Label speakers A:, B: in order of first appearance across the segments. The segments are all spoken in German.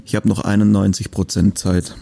A: Ich habe noch 91% Zeit.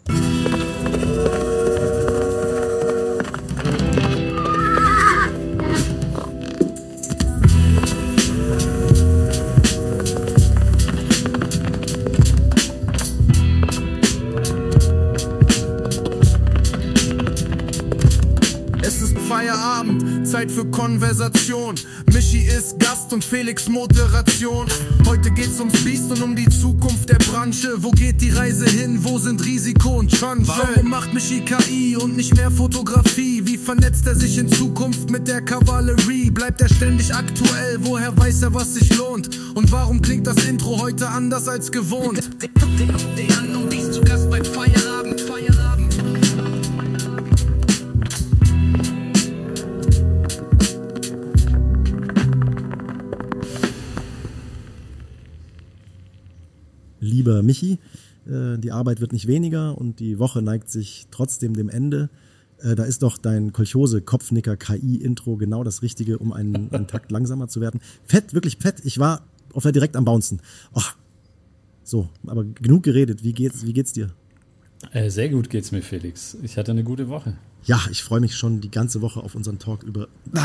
B: Es ist Feierabend, Zeit für Konversation. Michi ist Gast und Felix Moderation. Heute geht's ums Biest und um die Zukunft der Branche. Wo geht die Reise hin? Wo sind Risiko und Chancen? Warum macht Michi KI und nicht mehr Fotografie? Wie vernetzt er sich in Zukunft mit der Kavallerie? Bleibt er ständig aktuell? Woher weiß er, was sich lohnt? Und warum klingt das Intro heute anders als gewohnt? Der und Biest zu Gast bei Feierabend.
C: Lieber Michi, die Arbeit wird nicht weniger und die Woche neigt sich trotzdem dem Ende. Da ist doch dein Kolchose-Kopfnicker-KI-Intro genau das Richtige, um einen Takt langsamer zu werden. Fett, wirklich fett. Ich war auf der direkt am Bouncen. Oh, so, aber genug geredet. Wie geht's dir?
D: Sehr gut geht's mir, Felix. Ich hatte eine gute Woche.
C: Ja, ich freue mich schon die ganze Woche auf unseren Talk über...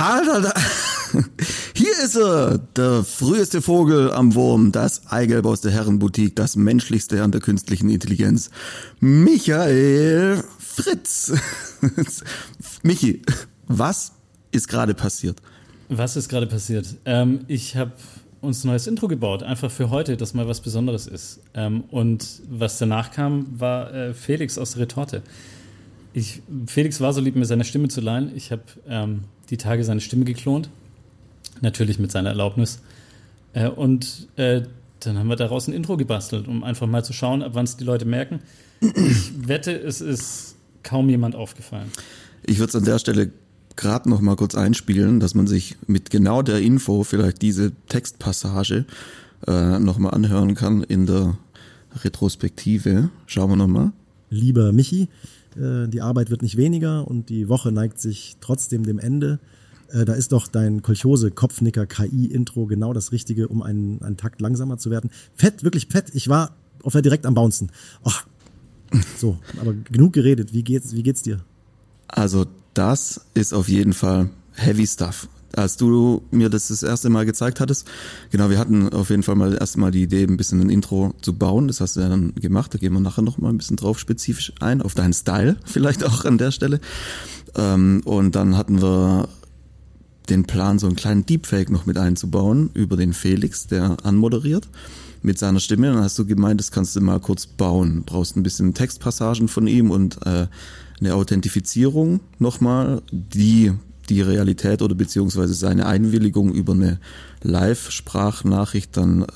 A: Hier ist er, der früheste Vogel am Wurm, das Eigelb aus der Herrenboutique, das menschlichste an der künstlichen Intelligenz, Michael Fritz. Michi, was ist gerade passiert?
D: Was ist gerade passiert? Ich habe uns ein neues Intro gebaut, einfach für heute, dass mal was Besonderes ist. Und was danach kam, war Felix aus der Retorte. Felix war so lieb, mir seine Stimme zu leihen. Ich habe die Tage seine Stimme geklont, natürlich mit seiner Erlaubnis. Und dann haben wir daraus ein Intro gebastelt, um einfach mal zu schauen, ab wann es die Leute merken. Ich wette, es ist kaum jemand aufgefallen.
A: Ich würde es an der Stelle gerade noch mal kurz einspielen, dass man sich mit genau der Info vielleicht diese Textpassage noch mal anhören kann in der Retrospektive. Schauen wir noch mal.
C: Lieber Michi, die Arbeit wird nicht weniger und die Woche neigt sich trotzdem dem Ende. Da ist doch dein Kolchose-Kopfnicker-KI-Intro genau das Richtige, um einen Takt langsamer zu werden. Fett, wirklich fett. Ich war auf der direkt am Bouncen. Oh, so, aber genug geredet. Wie geht's dir?
A: Also das ist auf jeden Fall heavy stuff. Als du mir das erste Mal gezeigt hattest, genau, wir hatten auf jeden Fall mal die Idee, ein bisschen ein Intro zu bauen. Das hast du ja dann gemacht. Da gehen wir nachher noch mal ein bisschen drauf spezifisch ein, auf deinen Style vielleicht auch an der Stelle. Und dann hatten wir den Plan, so einen kleinen Deepfake noch mit einzubauen über den Felix, der anmoderiert mit seiner Stimme. Dann hast du gemeint, das kannst du mal kurz bauen. Brauchst ein bisschen Textpassagen von ihm und eine Authentifizierung nochmal, die Realität oder beziehungsweise seine Einwilligung über eine Live-Sprachnachricht dann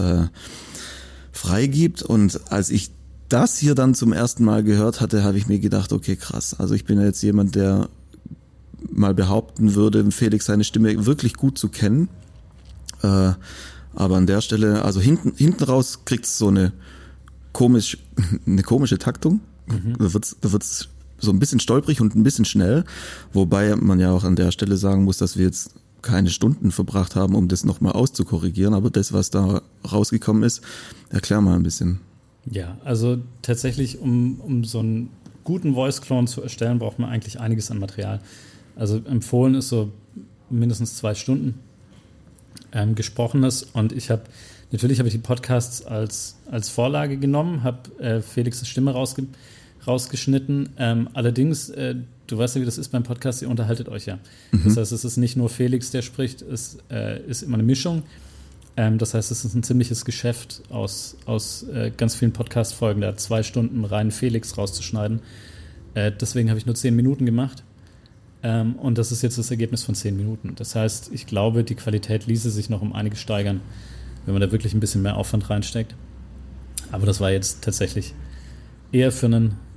A: freigibt. Und als ich das hier dann zum ersten Mal gehört hatte, habe ich mir gedacht, okay, krass. Also ich bin ja jetzt jemand, der mal behaupten würde, Felix seine Stimme wirklich gut zu kennen. Aber an der Stelle, also hinten raus kriegt es so eine komische Taktung. Da wird's so ein bisschen stolprig und ein bisschen schnell, wobei man ja auch an der Stelle sagen muss, dass wir jetzt keine Stunden verbracht haben, um das nochmal auszukorrigieren, aber das, was da rausgekommen ist, erklär mal ein bisschen.
D: Ja, also tatsächlich, um so einen guten Voice-Clone zu erstellen, braucht man eigentlich einiges an Material. Also empfohlen ist so mindestens 2 Stunden Gesprochenes, und natürlich habe ich die Podcasts als Vorlage genommen, habe Felix' Stimme rausgeschnitten. Allerdings, du weißt ja, wie das ist beim Podcast, ihr unterhaltet euch ja. Das heißt, es ist nicht nur Felix, der spricht, es ist immer eine Mischung. Das heißt, es ist ein ziemliches Geschäft aus ganz vielen Podcast-Folgen, da 2 Stunden rein Felix rauszuschneiden. Deswegen habe ich nur 10 Minuten gemacht. Und das ist jetzt das Ergebnis von 10 Minuten. Das heißt, ich glaube, die Qualität ließe sich noch um einiges steigern, wenn man da wirklich ein bisschen mehr Aufwand reinsteckt. Aber das war jetzt tatsächlich eher für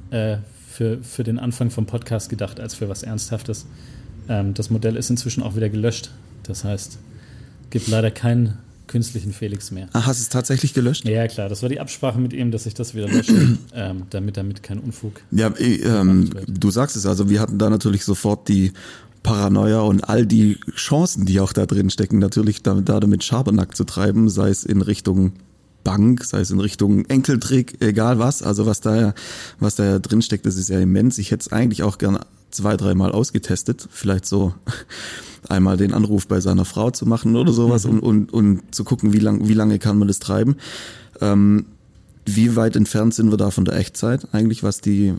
D: den Anfang vom Podcast gedacht, als für was Ernsthaftes. Das Modell ist inzwischen auch wieder gelöscht. Das heißt, gibt leider keinen künstlichen Felix mehr.
A: Ach, hast du es tatsächlich gelöscht?
D: Ja, klar. Das war die Absprache mit ihm, dass ich das wieder lösche, damit kein Unfug.
A: Ja, du sagst es, also wir hatten da natürlich sofort die Paranoia und all die Chancen, die auch da drin stecken, natürlich damit Schabernack zu treiben, sei es in Richtung Bank, sei es in Richtung Enkeltrick, egal was, also was da ja drin steckt, das ist ja immens. Ich hätte es eigentlich auch gern 2-3 Mal ausgetestet, vielleicht so einmal den Anruf bei seiner Frau zu machen oder sowas und zu gucken, wie lange kann man das treiben. Wie weit entfernt sind wir da von der Echtzeit eigentlich, was die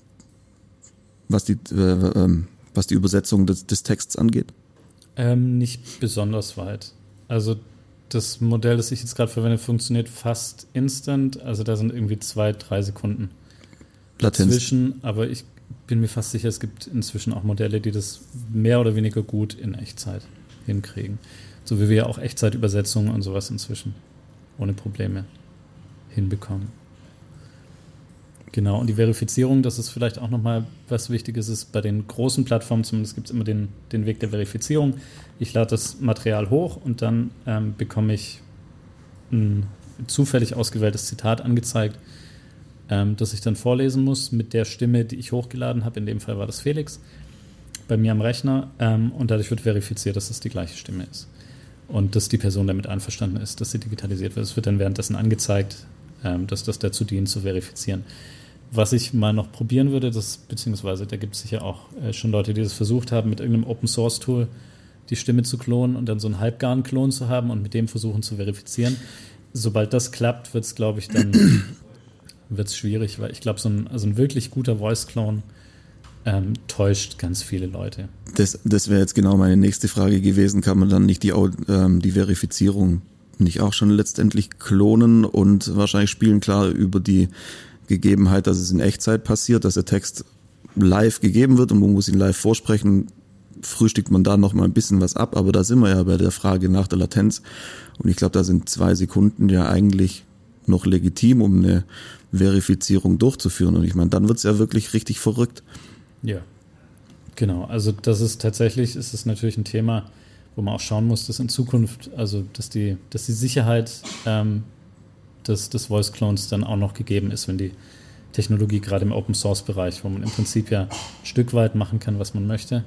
A: Übersetzung des Texts angeht?
D: Nicht besonders weit. Also das Modell, das ich jetzt gerade verwende, funktioniert fast instant. Also da sind irgendwie 2-3 Sekunden
A: Latenz
D: dazwischen. Aber ich bin mir fast sicher, es gibt inzwischen auch Modelle, die das mehr oder weniger gut in Echtzeit hinkriegen. So wie wir ja auch Echtzeitübersetzungen und sowas inzwischen ohne Probleme hinbekommen. Genau, und die Verifizierung, das ist vielleicht auch nochmal was Wichtiges ist, bei den großen Plattformen zumindest gibt es immer den Weg der Verifizierung. Ich lade das Material hoch und dann bekomme ich ein zufällig ausgewähltes Zitat angezeigt, das ich dann vorlesen muss mit der Stimme, die ich hochgeladen habe. In dem Fall war das Felix bei mir am Rechner und dadurch wird verifiziert, dass das die gleiche Stimme ist und dass die Person damit einverstanden ist, dass sie digitalisiert wird. Es wird dann währenddessen angezeigt, dass das dazu dient, zu verifizieren. Was ich mal noch probieren würde, beziehungsweise da gibt es sicher auch schon Leute, die das versucht haben, mit irgendeinem Open-Source-Tool die Stimme zu klonen und dann so einen halbgaren Klon zu haben und mit dem versuchen zu verifizieren. Sobald das klappt, wird es, glaube ich, dann wird's schwierig, weil ich glaube, so ein wirklich guter Voice-Clone täuscht ganz viele Leute.
A: Das wäre jetzt genau meine nächste Frage gewesen. Kann man dann nicht die Verifizierung nicht auch schon letztendlich klonen und wahrscheinlich spielen klar über die Gegebenheit, dass es in Echtzeit passiert, dass der Text live gegeben wird und man muss ihn live vorsprechen, frühstückt man da noch mal ein bisschen was ab, aber da sind wir ja bei der Frage nach der Latenz und ich glaube, da sind 2 Sekunden ja eigentlich noch legitim, um eine Verifizierung durchzuführen und ich meine, dann wird es ja wirklich richtig verrückt.
D: Ja, genau, also ist es natürlich ein Thema, wo man auch schauen muss, dass in Zukunft, also dass die Sicherheit des Voice-Clones dann auch noch gegeben ist, wenn die Technologie gerade im Open-Source-Bereich, wo man im Prinzip ja ein Stück weit machen kann, was man möchte,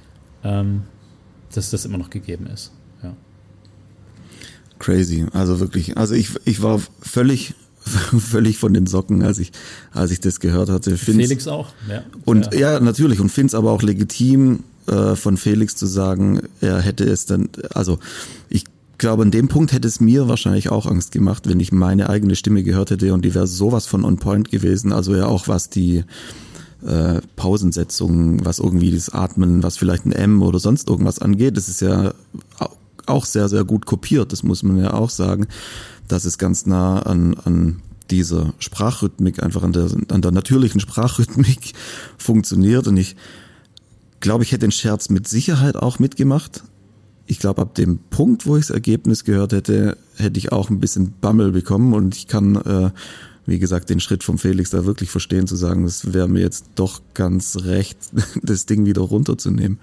D: dass das immer noch gegeben ist. Ja.
A: Crazy, also wirklich, also ich war völlig von den Socken, als ich das gehört hatte.
D: Felix auch, ja.
A: Und ja, natürlich, und finde es aber auch legitim, von Felix zu sagen, er hätte es dann, also ich glaube, an dem Punkt hätte es mir wahrscheinlich auch Angst gemacht, wenn ich meine eigene Stimme gehört hätte und die wäre sowas von on point gewesen, also ja auch was die Pausensetzung, was irgendwie das Atmen, was vielleicht ein M oder sonst irgendwas angeht, das ist ja auch sehr, sehr gut kopiert, das muss man ja auch sagen, dass es ganz nah an dieser Sprachrhythmik, einfach an der natürlichen Sprachrhythmik funktioniert und ich glaube, ich hätte den Scherz mit Sicherheit auch mitgemacht. Ich glaube, ab dem Punkt, wo ich das Ergebnis gehört hätte, hätte ich auch ein bisschen Bammel bekommen und ich kann, wie gesagt, den Schritt vom Felix da wirklich verstehen, zu sagen, es wäre mir jetzt doch ganz recht, das Ding wieder runterzunehmen.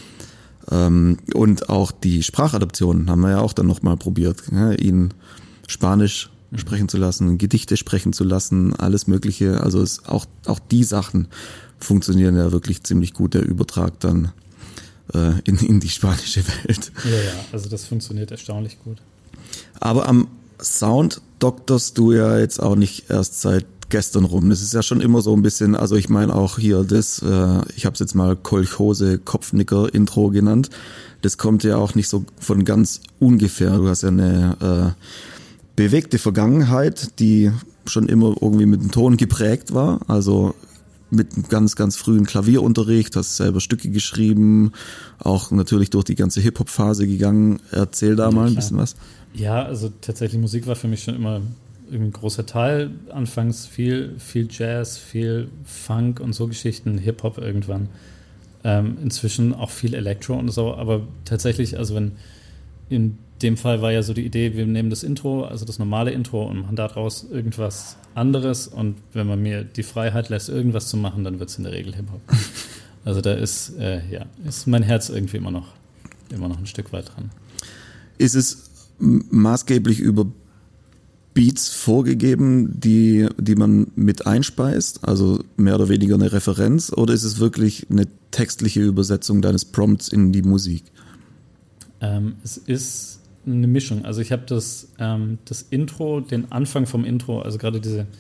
A: Und auch die Sprachadaption haben wir ja auch dann nochmal probiert, ihn Spanisch sprechen zu lassen, Gedichte sprechen zu lassen, alles Mögliche. Also auch die Sachen funktionieren ja wirklich ziemlich gut, der Übertrag dann in die spanische Welt.
D: Ja, also das funktioniert erstaunlich gut.
A: Aber am Sound dokterst du ja jetzt auch nicht erst seit gestern rum. Das ist ja schon immer so ein bisschen, also ich meine auch hier ich habe es jetzt mal Kolchose Kopfnicker Intro genannt. Das kommt ja auch nicht so von ganz ungefähr. Du hast ja eine bewegte Vergangenheit, die schon immer irgendwie mit dem Ton geprägt war. Also mit einem ganz, ganz frühen Klavierunterricht, hast selber Stücke geschrieben, auch natürlich durch die ganze Hip-Hop-Phase gegangen. Erzähl da mal ein bisschen was.
D: Ja, also tatsächlich Musik war für mich schon immer irgendwie ein großer Teil. Anfangs viel Jazz, viel Funk und so Geschichten, Hip-Hop irgendwann. Inzwischen auch viel Elektro und so, aber tatsächlich, also in dem Fall war ja so die Idee, wir nehmen das Intro, also das normale Intro und machen daraus irgendwas anderes und wenn man mir die Freiheit lässt, irgendwas zu machen, dann wird es in der Regel Hip-Hop. Also da ist mein Herz irgendwie immer noch ein Stück weit dran.
A: Ist es maßgeblich über Beats vorgegeben, die man mit einspeist, also mehr oder weniger eine Referenz, oder ist es wirklich eine textliche Übersetzung deines Prompts in die Musik?
D: Es ist eine Mischung. Also ich habe das Intro, den Anfang vom Intro, also gerade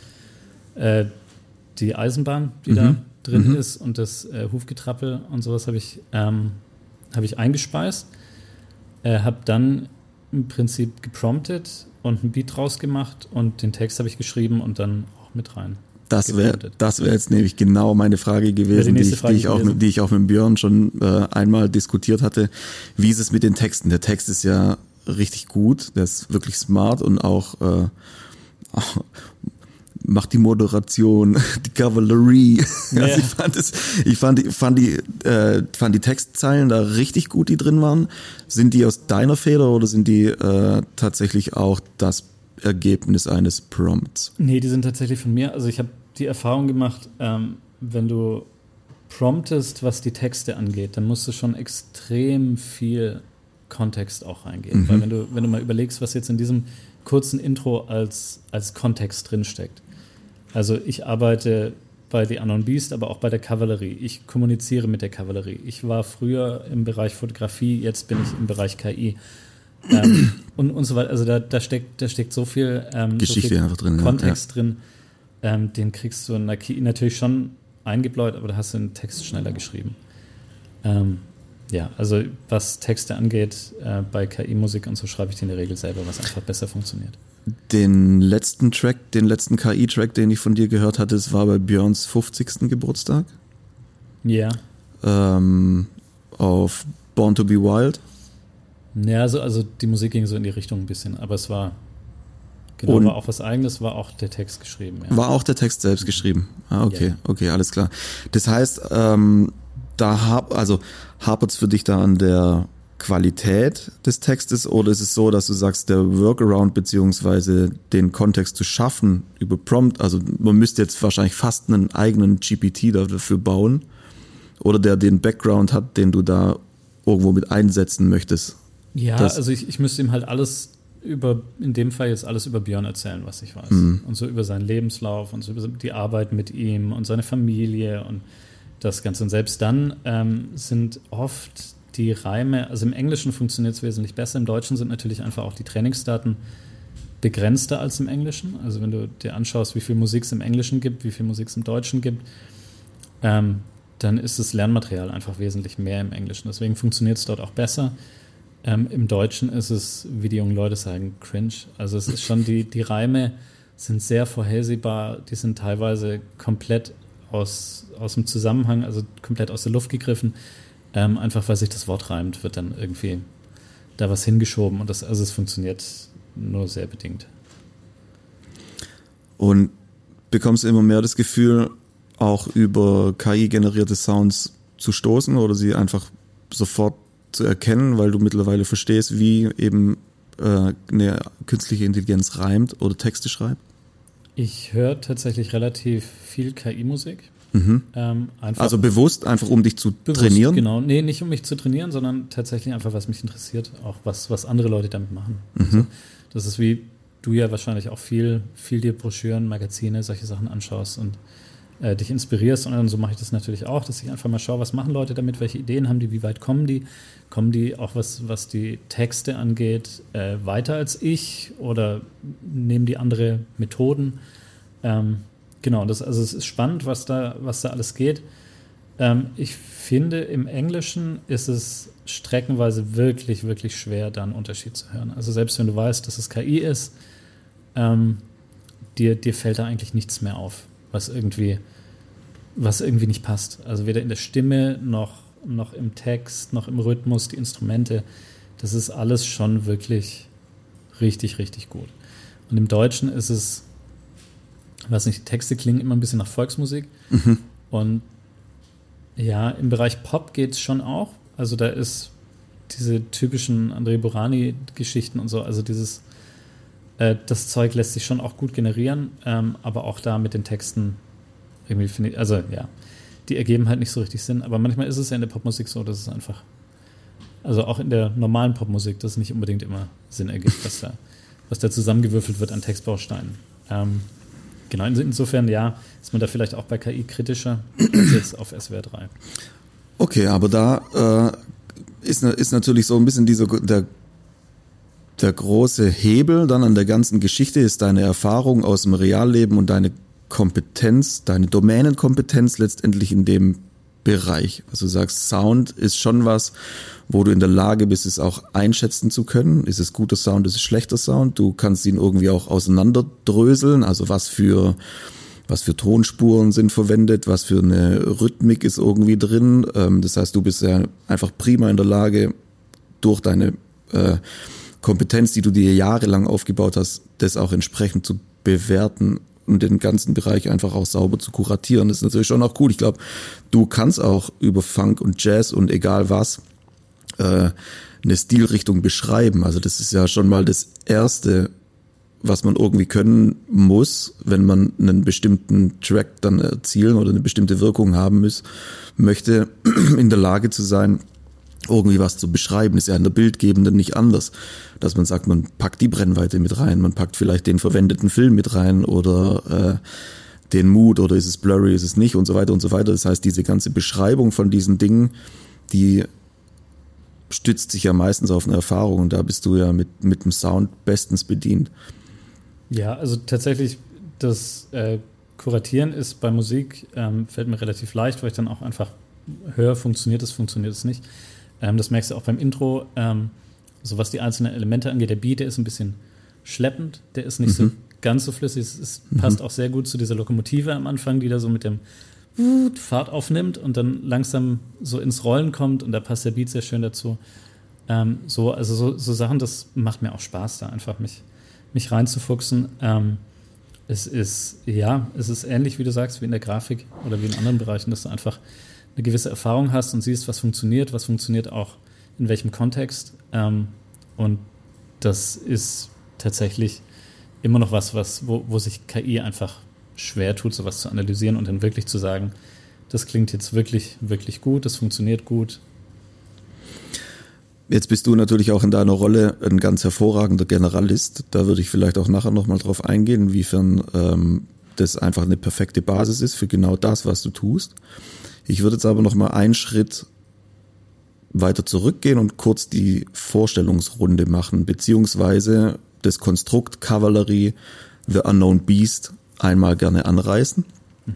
D: die Eisenbahn, die da drin ist und das Hufgetrappel und sowas habe ich eingespeist, habe dann im Prinzip gepromptet und einen Beat draus gemacht und den Text habe ich geschrieben und dann auch mit rein.
A: Das wäre jetzt nämlich genau meine Frage gewesen, die ich auch mit Björn schon einmal diskutiert hatte. Wie ist es mit den Texten? Der Text ist ja richtig gut, der ist wirklich smart und auch macht die Moderation, die Cavalry. Ja. Also ich fand die Textzeilen da richtig gut, die drin waren. Sind die aus deiner Feder oder sind die tatsächlich auch das Ergebnis eines Prompts?
D: Nee, die sind tatsächlich von mir. Also ich habe die Erfahrung gemacht, wenn du promptest, was die Texte angeht, dann musst du schon extrem viel Kontext auch reingeben. Weil wenn du mal überlegst, was jetzt in diesem kurzen Intro als Kontext drinsteckt. Also ich arbeite bei The Unknown Beast, aber auch bei der Kavallerie. Ich kommuniziere mit der Kavallerie. Ich war früher im Bereich Fotografie, jetzt bin ich im Bereich KI. Und so weiter. Also da steckt so viel
A: Geschichte so viel
D: einfach drin, Kontext drin. Den kriegst du in der KI natürlich schon eingebläut, aber da hast du den Text schneller geschrieben. Also was Texte angeht, bei KI-Musik und so schreibe ich die in der Regel selber, was einfach besser funktioniert.
A: Den letzten KI-Track, den ich von dir gehört hatte, das war bei Björns 50. Geburtstag.
D: Ja.
A: Auf Born to be Wild.
D: Ja, also die Musik ging so in die Richtung ein bisschen, aber es war war auch was Eigenes, war auch der Text geschrieben. Ja.
A: War auch der Text selbst geschrieben. Ah, okay, ja. Okay, alles klar. Das heißt, hapert es für dich da an der Qualität des Textes oder ist es so, dass du sagst, der Workaround beziehungsweise den Kontext zu schaffen über Prompt, also man müsste jetzt wahrscheinlich fast einen eigenen GPT dafür bauen oder der den Background hat, den du da irgendwo mit einsetzen möchtest?
D: Ja, also ich müsste ihm halt in dem Fall jetzt alles über Björn erzählen, was ich weiß. Und so über seinen Lebenslauf und so über die Arbeit mit ihm und seine Familie und das Ganze. Und selbst dann sind oft die Reime, also im Englischen funktioniert es wesentlich besser, im Deutschen sind natürlich einfach auch die Trainingsdaten begrenzter als im Englischen. Also wenn du dir anschaust, wie viel Musik es im Englischen gibt, wie viel Musik es im Deutschen gibt, dann ist das Lernmaterial einfach wesentlich mehr im Englischen. Deswegen funktioniert es dort auch besser. Im Deutschen ist es, wie die jungen Leute sagen, cringe. Also es ist schon, die Reime sind sehr vorhersehbar, die sind teilweise komplett aus dem Zusammenhang, also komplett aus der Luft gegriffen. Einfach weil sich das Wort reimt, wird dann irgendwie da was hingeschoben und es funktioniert nur sehr bedingt.
A: Und bekommst du immer mehr das Gefühl, auch über KI-generierte Sounds zu stoßen oder sie einfach sofort zu erkennen, weil du mittlerweile verstehst, wie eben eine künstliche Intelligenz reimt oder Texte schreibt?
D: Ich höre tatsächlich relativ viel KI-Musik.
A: Also bewusst, einfach um dich zu trainieren?
D: Genau, nee, nicht um mich zu trainieren, sondern tatsächlich einfach, was mich interessiert, auch was andere Leute damit machen. Also, das ist wie du ja wahrscheinlich auch viel dir Broschüren, Magazine, solche Sachen anschaust und dich inspirierst. Und dann so mache ich das natürlich auch, dass ich einfach mal schaue, was machen Leute damit, welche Ideen haben die, wie weit kommen die auch was die Texte angeht, weiter als ich oder nehmen die andere Methoden. Genau, es ist spannend, was da alles geht. Ich finde, im Englischen ist es streckenweise wirklich, wirklich schwer, da einen Unterschied zu hören. Also selbst wenn du weißt, dass es KI ist, dir fällt da eigentlich nichts mehr auf, was irgendwie nicht passt. Also weder in der Stimme noch im Text, noch im Rhythmus, die Instrumente. Das ist alles schon wirklich richtig, richtig gut. Und im Deutschen ist es, weiß nicht, die Texte klingen immer ein bisschen nach Volksmusik. Und ja, im Bereich Pop geht es schon auch. Also da ist diese typischen André Burani-Geschichten und so, also das Zeug lässt sich schon auch gut generieren, aber auch da mit den Texten irgendwie finde ich, also ja, die ergeben halt nicht so richtig Sinn. Aber manchmal ist es ja in der Popmusik so, dass es einfach, also auch in der normalen Popmusik, dass es nicht unbedingt immer Sinn ergibt, was da zusammengewürfelt wird an Textbausteinen. Genau, insofern ja, ist man da vielleicht auch bei KI kritischer als jetzt auf SWR 3.
A: Okay, aber da ist natürlich so ein bisschen der große Hebel dann an der ganzen Geschichte ist deine Erfahrung aus dem Realleben und deine Kompetenz, deine Domänenkompetenz letztendlich in dem Bereich. Also du sagst, Sound ist schon was, wo du in der Lage bist, es auch einschätzen zu können. Ist es guter Sound, ist es schlechter Sound? Du kannst ihn irgendwie auch auseinanderdröseln, also was für Tonspuren sind verwendet, was für eine Rhythmik ist irgendwie drin. Das heißt, du bist ja einfach prima in der Lage, durch deine Kompetenz, die du dir jahrelang aufgebaut hast, das auch entsprechend zu bewerten und den ganzen Bereich einfach auch sauber zu kuratieren. Das ist natürlich schon auch cool. Ich glaube, du kannst auch über Funk und Jazz und egal was eine Stilrichtung beschreiben. Also das ist ja schon mal das Erste, was man irgendwie können muss, wenn man einen bestimmten Track dann erzielen oder eine bestimmte Wirkung haben möchte, in der Lage zu sein, irgendwie was zu beschreiben. Ist ja in der Bildgebenden nicht anders, dass man sagt, man packt die Brennweite mit rein, man packt vielleicht den verwendeten Film mit rein oder den Mood oder ist es blurry, ist es nicht und so weiter und so weiter. Das heißt, diese ganze Beschreibung von diesen Dingen, die stützt sich ja meistens auf eine Erfahrung und da bist du ja mit dem Sound bestens bedient. Ja, also tatsächlich das Kuratieren ist bei Musik, fällt mir relativ leicht, weil ich dann auch einfach höre, funktioniert es nicht. Das merkst du auch beim Intro, so was die einzelnen Elemente angeht. Der Beat, der ist ein bisschen schleppend, der ist nicht so ganz so flüssig. Es passt auch sehr gut zu dieser Lokomotive am Anfang, die da so mit dem Fahrt aufnimmt und dann langsam so ins Rollen kommt und da passt der Beat sehr schön dazu. So Sachen, das macht mir auch Spaß, da einfach mich reinzufuchsen. Es ist ähnlich, wie du sagst, wie in der Grafik oder wie in anderen Bereichen, dass du einfach eine gewisse Erfahrung hast und siehst, was funktioniert auch in welchem Kontext. Und das ist tatsächlich immer noch wo sich KI einfach schwer tut, sowas zu analysieren und dann wirklich zu sagen, das klingt jetzt wirklich, wirklich gut, das funktioniert gut. Jetzt bist du natürlich auch in deiner Rolle ein ganz hervorragender Generalist. Da würde ich vielleicht auch nachher nochmal drauf eingehen, inwiefern das einfach eine perfekte Basis ist für genau das, was du tust. Ich würde jetzt aber nochmal einen Schritt weiter zurückgehen und kurz die Vorstellungsrunde machen, beziehungsweise das Konstrukt Kavallerie The Unknown Beast einmal gerne anreißen.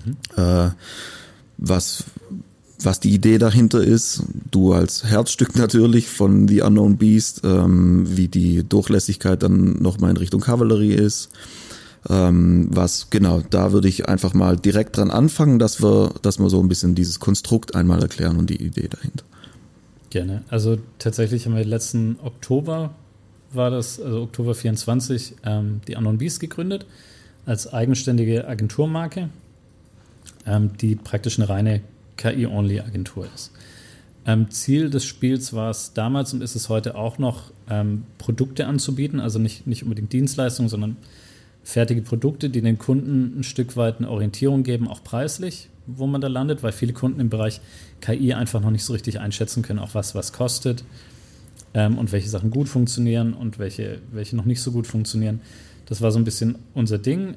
A: Was die Idee dahinter ist, du als Herzstück natürlich von The Unknown Beast, wie die Durchlässigkeit dann nochmal in Richtung Kavallerie ist. Da würde ich einfach mal direkt dran anfangen, dass wir so ein bisschen dieses Konstrukt einmal erklären und die Idee dahinter. Gerne. Also tatsächlich haben wir letzten Oktober, Oktober 24, The Unknown Beast gegründet, als eigenständige Agenturmarke, die praktisch eine reine KI-Only-Agentur ist. Ziel des Spiels war es damals und ist es heute auch noch, Produkte anzubieten, also nicht unbedingt Dienstleistungen, sondern fertige Produkte, die den Kunden ein Stück weit eine Orientierung geben, auch preislich, wo man da landet, weil viele Kunden im Bereich KI einfach noch nicht so richtig einschätzen können, auch was kostet und welche Sachen gut funktionieren und welche noch nicht so gut funktionieren. Das war so ein bisschen unser Ding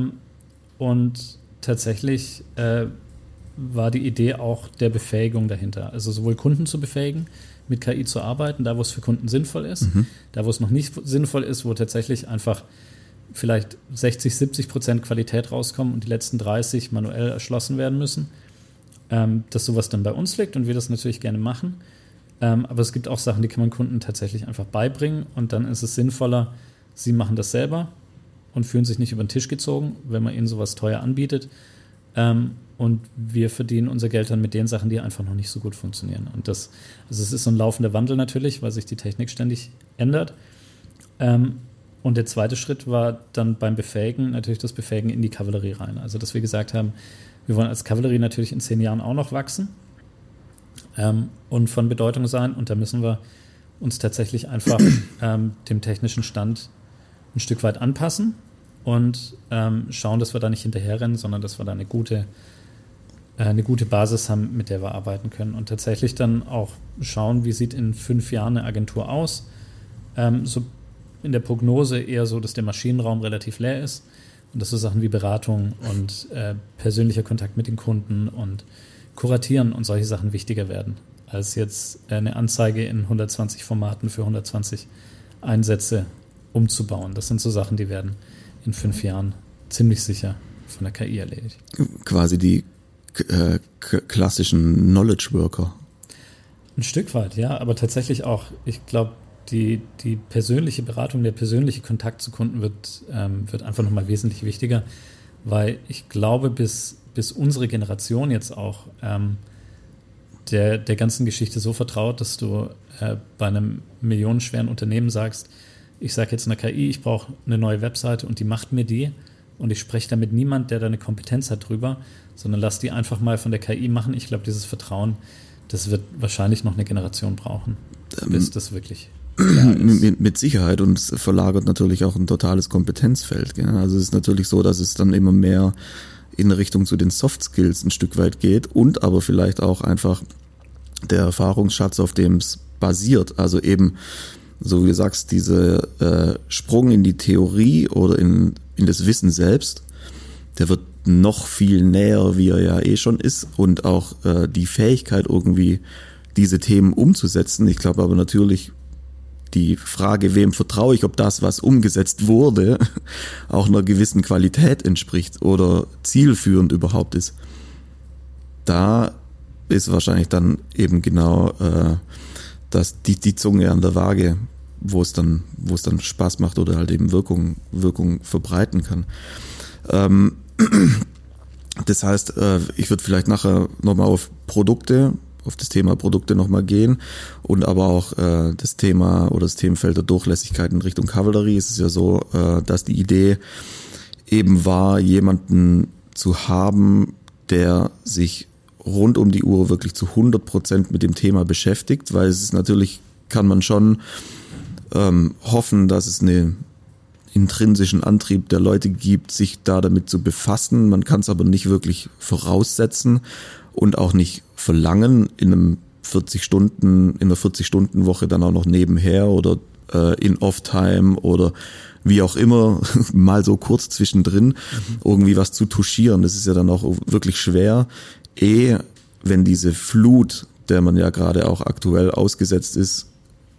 A: und tatsächlich war die Idee auch der Befähigung dahinter. Also sowohl Kunden zu befähigen, mit KI zu arbeiten, da wo es für Kunden sinnvoll ist, da wo es noch nicht sinnvoll ist, wo tatsächlich einfach vielleicht 60-70% Qualität rauskommen und die letzten 30 manuell erschlossen werden müssen, dass sowas dann bei uns liegt und wir das natürlich gerne machen. Aber es gibt auch Sachen, die kann man Kunden tatsächlich einfach beibringen und dann ist es sinnvoller, sie machen das selber und fühlen sich nicht über den Tisch gezogen, wenn man ihnen sowas teuer anbietet. Und wir verdienen unser Geld dann mit den Sachen, die einfach noch nicht so gut funktionieren. Und es ist so ein laufender Wandel natürlich, weil sich die Technik ständig ändert. Und der zweite Schritt war dann beim Befähigen natürlich das Befähigen in die Kavallerie rein. Also dass wir gesagt haben, wir wollen als Kavallerie natürlich in 10 Jahren auch noch wachsen und von Bedeutung sein. Und da müssen wir uns tatsächlich einfach dem technischen Stand ein Stück weit anpassen und schauen, dass wir da nicht hinterherrennen, sondern dass wir da eine gute Basis haben, mit der wir arbeiten können. Und tatsächlich dann auch schauen, wie sieht in 5 Jahren eine Agentur aus. So in der Prognose eher so, dass der Maschinenraum relativ leer ist und dass so Sachen wie Beratung und persönlicher Kontakt mit den Kunden und Kuratieren und solche Sachen wichtiger werden, als jetzt eine Anzeige in 120 Formaten für 120
D: Einsätze umzubauen. Das sind so Sachen, die werden in 5 Jahren ziemlich sicher von der KI erledigt.
A: Quasi die klassischen Knowledge Worker.
D: Ein Stück weit, ja, aber tatsächlich auch, ich glaube, die persönliche Beratung, der persönliche Kontakt zu Kunden wird einfach nochmal wesentlich wichtiger, weil ich glaube, bis unsere Generation jetzt auch der ganzen Geschichte so vertraut, dass du bei einem millionenschweren Unternehmen sagst, ich sage jetzt einer KI, ich brauche eine neue Webseite und die macht mir die und ich spreche da mit niemand, der da eine Kompetenz hat drüber, sondern lass die einfach mal von der KI machen. Ich glaube, dieses Vertrauen, das wird wahrscheinlich noch eine Generation brauchen, bis das wirklich
A: mit Sicherheit, und es verlagert natürlich auch ein totales Kompetenzfeld. Gell? Also es ist natürlich so, dass es dann immer mehr in Richtung zu den Soft Skills ein Stück weit geht und aber vielleicht auch einfach der Erfahrungsschatz, auf dem es basiert. Also eben, so wie du sagst, diese Sprung in die Theorie oder in das Wissen selbst, der wird noch viel näher, wie er ja eh schon ist, und auch die Fähigkeit irgendwie diese Themen umzusetzen. Ich glaube aber natürlich, die Frage, wem vertraue ich, ob das, was umgesetzt wurde, auch einer gewissen Qualität entspricht oder zielführend überhaupt ist. Da ist wahrscheinlich dann eben genau dass die Zunge an der Waage, wo es dann Spaß macht oder halt eben Wirkung verbreiten kann. Das heißt, ich würde vielleicht nachher nochmal auf das Thema Produkte nochmal gehen und aber auch das Thema oder das Themenfeld der Durchlässigkeit in Richtung Kavallerie. Es ist ja so, dass die Idee eben war, jemanden zu haben, der sich rund um die Uhr wirklich zu 100% mit dem Thema beschäftigt, weil es ist natürlich, kann man schon hoffen, dass es einen intrinsischen Antrieb der Leute gibt, sich da damit zu befassen. Man kann es aber nicht wirklich voraussetzen und auch nicht verlangen in einer 40-Stunden-Woche dann auch noch nebenher oder in Off-Time oder wie auch immer, mal so kurz zwischendrin irgendwie was zu touchieren. Das ist ja dann auch wirklich schwer. Wenn diese Flut, der man ja gerade auch aktuell ausgesetzt ist,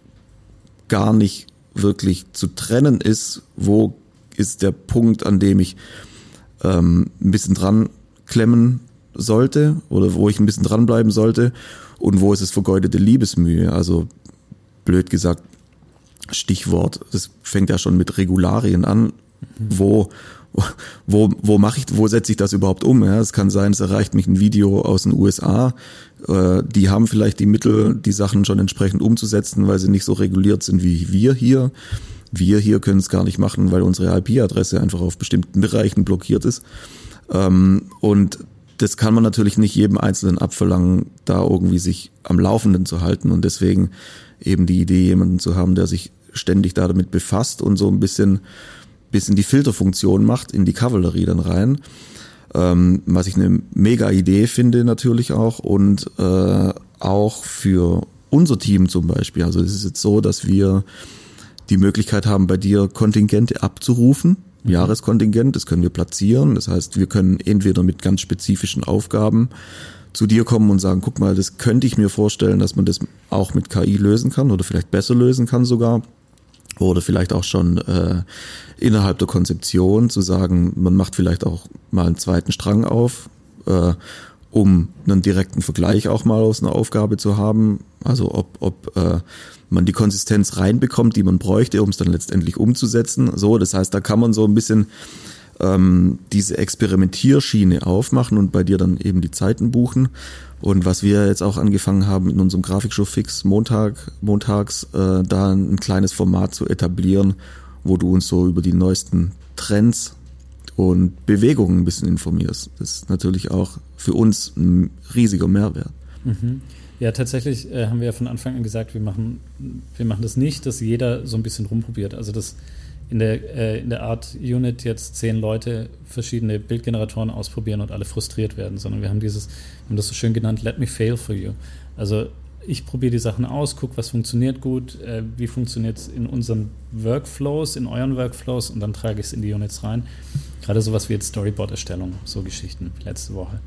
A: gar nicht wirklich zu trennen ist, wo ist der Punkt, an dem ich ein bisschen dran klemmen sollte oder wo ich ein bisschen dranbleiben sollte und wo ist es vergeudete Liebesmühe. Also blöd gesagt, Stichwort, das fängt ja schon mit Regularien an, wo setze ich das überhaupt um? Ja, es kann sein, es erreicht mich ein Video aus den USA, die haben vielleicht die Mittel, die Sachen schon entsprechend umzusetzen, weil sie nicht so reguliert sind wie wir hier. Wir hier können es gar nicht machen, weil unsere IP-Adresse einfach auf bestimmten Bereichen blockiert ist. Und das kann man natürlich nicht jedem Einzelnen abverlangen, da irgendwie sich am Laufenden zu halten. Und deswegen eben die Idee, jemanden zu haben, der sich ständig damit befasst und so ein bisschen die Filterfunktion macht in die Kavallerie dann rein. Was ich eine mega Idee finde natürlich auch und auch für unser Team zum Beispiel. Also es ist jetzt so, dass wir die Möglichkeit haben, bei dir Kontingente abzurufen, Jahreskontingent, das können wir platzieren. Das heißt, wir können entweder mit ganz spezifischen Aufgaben zu dir kommen und sagen, guck mal, das könnte ich mir vorstellen, dass man das auch mit KI lösen kann oder vielleicht besser lösen kann sogar. Oder vielleicht auch schon innerhalb der Konzeption zu sagen, man macht vielleicht auch mal einen zweiten Strang auf, um einen direkten Vergleich auch mal aus einer Aufgabe zu haben. Also ob man die Konsistenz reinbekommt, die man bräuchte, um es dann letztendlich umzusetzen. So, das heißt, da kann man so ein bisschen diese Experimentierschiene aufmachen und bei dir dann eben die Zeiten buchen. Und was wir jetzt auch angefangen haben, in unserem Grafikshow-Fix montags da ein kleines Format zu etablieren, wo du uns so über die neuesten Trends und Bewegungen ein bisschen informierst. Das ist natürlich auch für uns ein riesiger Mehrwert.
D: Mhm. Ja, tatsächlich haben wir ja von Anfang an gesagt, wir machen das nicht, dass jeder so ein bisschen rumprobiert. Also dass in der Art Unit jetzt 10 Leute verschiedene Bildgeneratoren ausprobieren und alle frustriert werden, sondern wir haben das so schön genannt, let me fail for you. Also ich probiere die Sachen aus, gucke, was funktioniert gut, wie funktioniert es in unseren Workflows, in euren Workflows und dann trage ich es in die Units rein. Gerade sowas wie jetzt Storyboard-Erstellung, so Geschichten letzte Woche.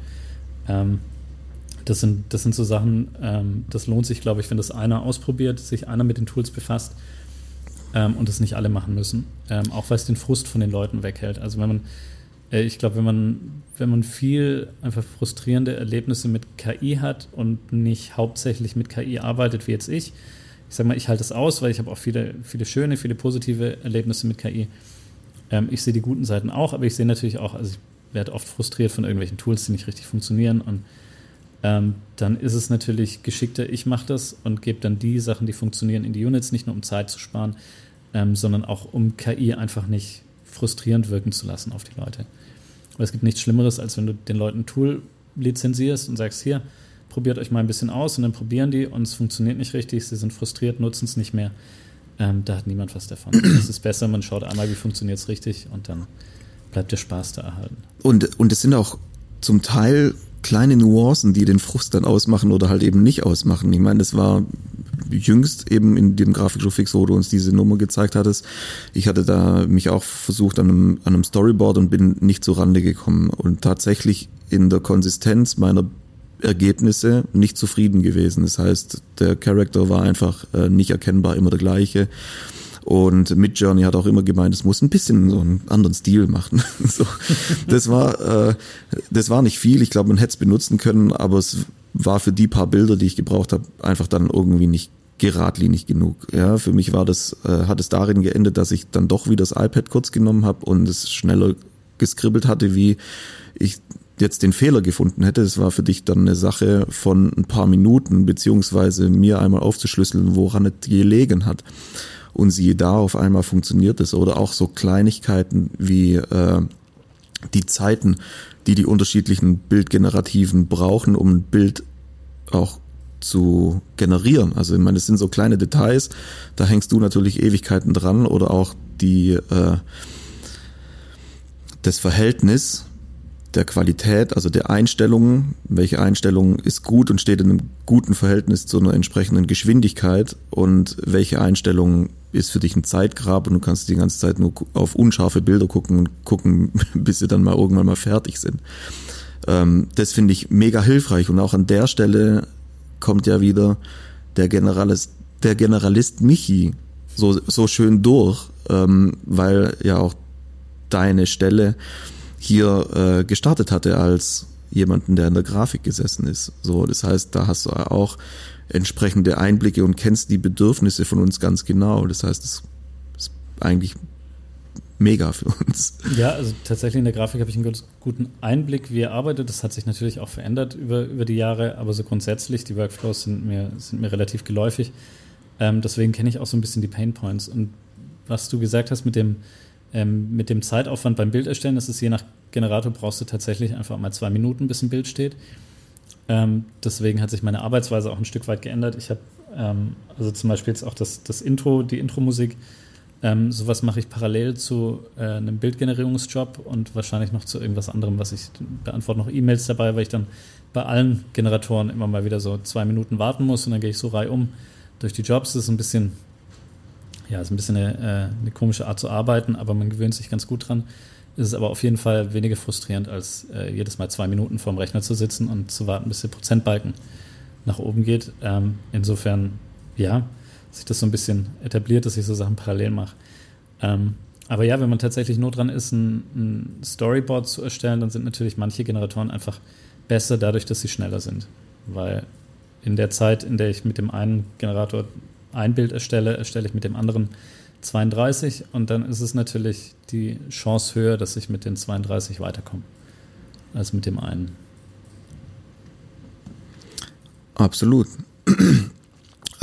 D: Das sind so Sachen, das lohnt sich, glaube ich, wenn das einer ausprobiert, sich einer mit den Tools befasst und das nicht alle machen müssen. Auch weil es den Frust von den Leuten weghält. Also ich glaube, wenn man viel einfach frustrierende Erlebnisse mit KI hat und nicht hauptsächlich mit KI arbeitet, wie jetzt ich sag mal, ich halte es aus, weil ich habe auch viele, viele schöne, viele positive Erlebnisse mit KI. Ich sehe die guten Seiten auch, aber ich sehe natürlich auch, also ich werde oft frustriert von irgendwelchen Tools, die nicht richtig funktionieren und dann ist es natürlich geschickter, ich mache das und gebe dann die Sachen, die funktionieren, in die Units, nicht nur um Zeit zu sparen, sondern auch um KI einfach nicht frustrierend wirken zu lassen auf die Leute. Weil es gibt nichts Schlimmeres, als wenn du den Leuten ein Tool lizenzierst und sagst, hier, probiert euch mal ein bisschen aus und dann probieren die und es funktioniert nicht richtig, sie sind frustriert, nutzen es nicht mehr. Da hat niemand was davon. Es ist besser, man schaut einmal, wie funktioniert es richtig und dann bleibt der Spaß da erhalten.
A: Und es sind auch zum Teil kleine Nuancen, die den Frust dann ausmachen oder halt eben nicht ausmachen. Ich meine, das war jüngst eben in dem Grafikgrafix, wo du uns diese Nummer gezeigt hattest. Ich hatte da mich auch versucht an einem Storyboard und bin nicht zur Rande gekommen und tatsächlich in der Konsistenz meiner Ergebnisse nicht zufrieden gewesen. Das heißt, der Charakter war einfach nicht erkennbar, immer der gleiche. Und Midjourney hat auch immer gemeint, es muss ein bisschen so einen anderen Stil machen. So, das war nicht viel. Ich glaube, man hätte es benutzen können, aber es war für die paar Bilder, die ich gebraucht habe, einfach dann irgendwie nicht geradlinig genug. Ja, für mich hat es darin geendet, dass ich dann doch wieder das iPad kurz genommen habe und es schneller geskribbelt hatte, wie ich jetzt den Fehler gefunden hätte. Es war für dich dann eine Sache von ein paar Minuten, beziehungsweise mir einmal aufzuschlüsseln, woran es gelegen hat. Und siehe da, auf einmal funktioniert es. Oder auch so Kleinigkeiten wie die Zeiten, die unterschiedlichen Bildgenerativen brauchen, um ein Bild auch zu generieren. Also ich meine, das sind so kleine Details, da hängst du natürlich Ewigkeiten dran. Oder auch das Verhältnis der Qualität, also der Einstellungen, welche Einstellung ist gut und steht in einem guten Verhältnis zu einer entsprechenden Geschwindigkeit und welche Einstellung ist für dich ein Zeitgrab und du kannst die ganze Zeit nur auf unscharfe Bilder gucken, bis sie dann mal irgendwann mal fertig sind. Das finde ich mega hilfreich und auch an der Stelle kommt ja wieder der Generalist Michi so schön durch, weil ja auch deine Stelle hier gestartet hatte als jemanden, der in der Grafik gesessen ist. So, das heißt, da hast du auch entsprechende Einblicke und kennst die Bedürfnisse von uns ganz genau. Das heißt, es ist eigentlich mega für uns.
D: Ja, also tatsächlich in der Grafik habe ich einen ganz guten Einblick, wie er arbeitet. Das hat sich natürlich auch verändert über die Jahre, aber so grundsätzlich, die Workflows sind mir relativ geläufig. Deswegen kenne ich auch so ein bisschen die Painpoints. Und was du gesagt hast mit dem Zeitaufwand beim Bilderstellen, das ist je nach Generator, brauchst du tatsächlich einfach mal 2 Minuten, bis ein Bild steht. Deswegen hat sich meine Arbeitsweise auch ein Stück weit geändert. Ich habe also zum Beispiel jetzt auch das Intro, die Intro-Musik, sowas mache ich parallel zu einem Bildgenerierungsjob und wahrscheinlich noch zu irgendwas anderem, was ich beantworte noch E-Mails dabei, weil ich dann bei allen Generatoren immer mal wieder so 2 Minuten warten muss und dann gehe ich so reihum durch die Jobs. Das ist ein bisschen eine komische Art zu arbeiten, aber man gewöhnt sich ganz gut dran. Es ist aber auf jeden Fall weniger frustrierend, als jedes Mal 2 Minuten vorm Rechner zu sitzen und zu warten, bis der Prozentbalken nach oben geht. Insofern, ja, sich das so ein bisschen etabliert, dass ich so Sachen parallel mache. Aber ja, wenn man tatsächlich nur dran ist, ein Storyboard zu erstellen, dann sind natürlich manche Generatoren einfach besser dadurch, dass sie schneller sind. Weil in der Zeit, in der ich mit dem einen Generator ein Bild erstelle ich mit dem anderen 32 und dann ist es natürlich die Chance höher, dass ich mit den 32 weiterkomme, als mit dem einen.
A: Absolut. Jetzt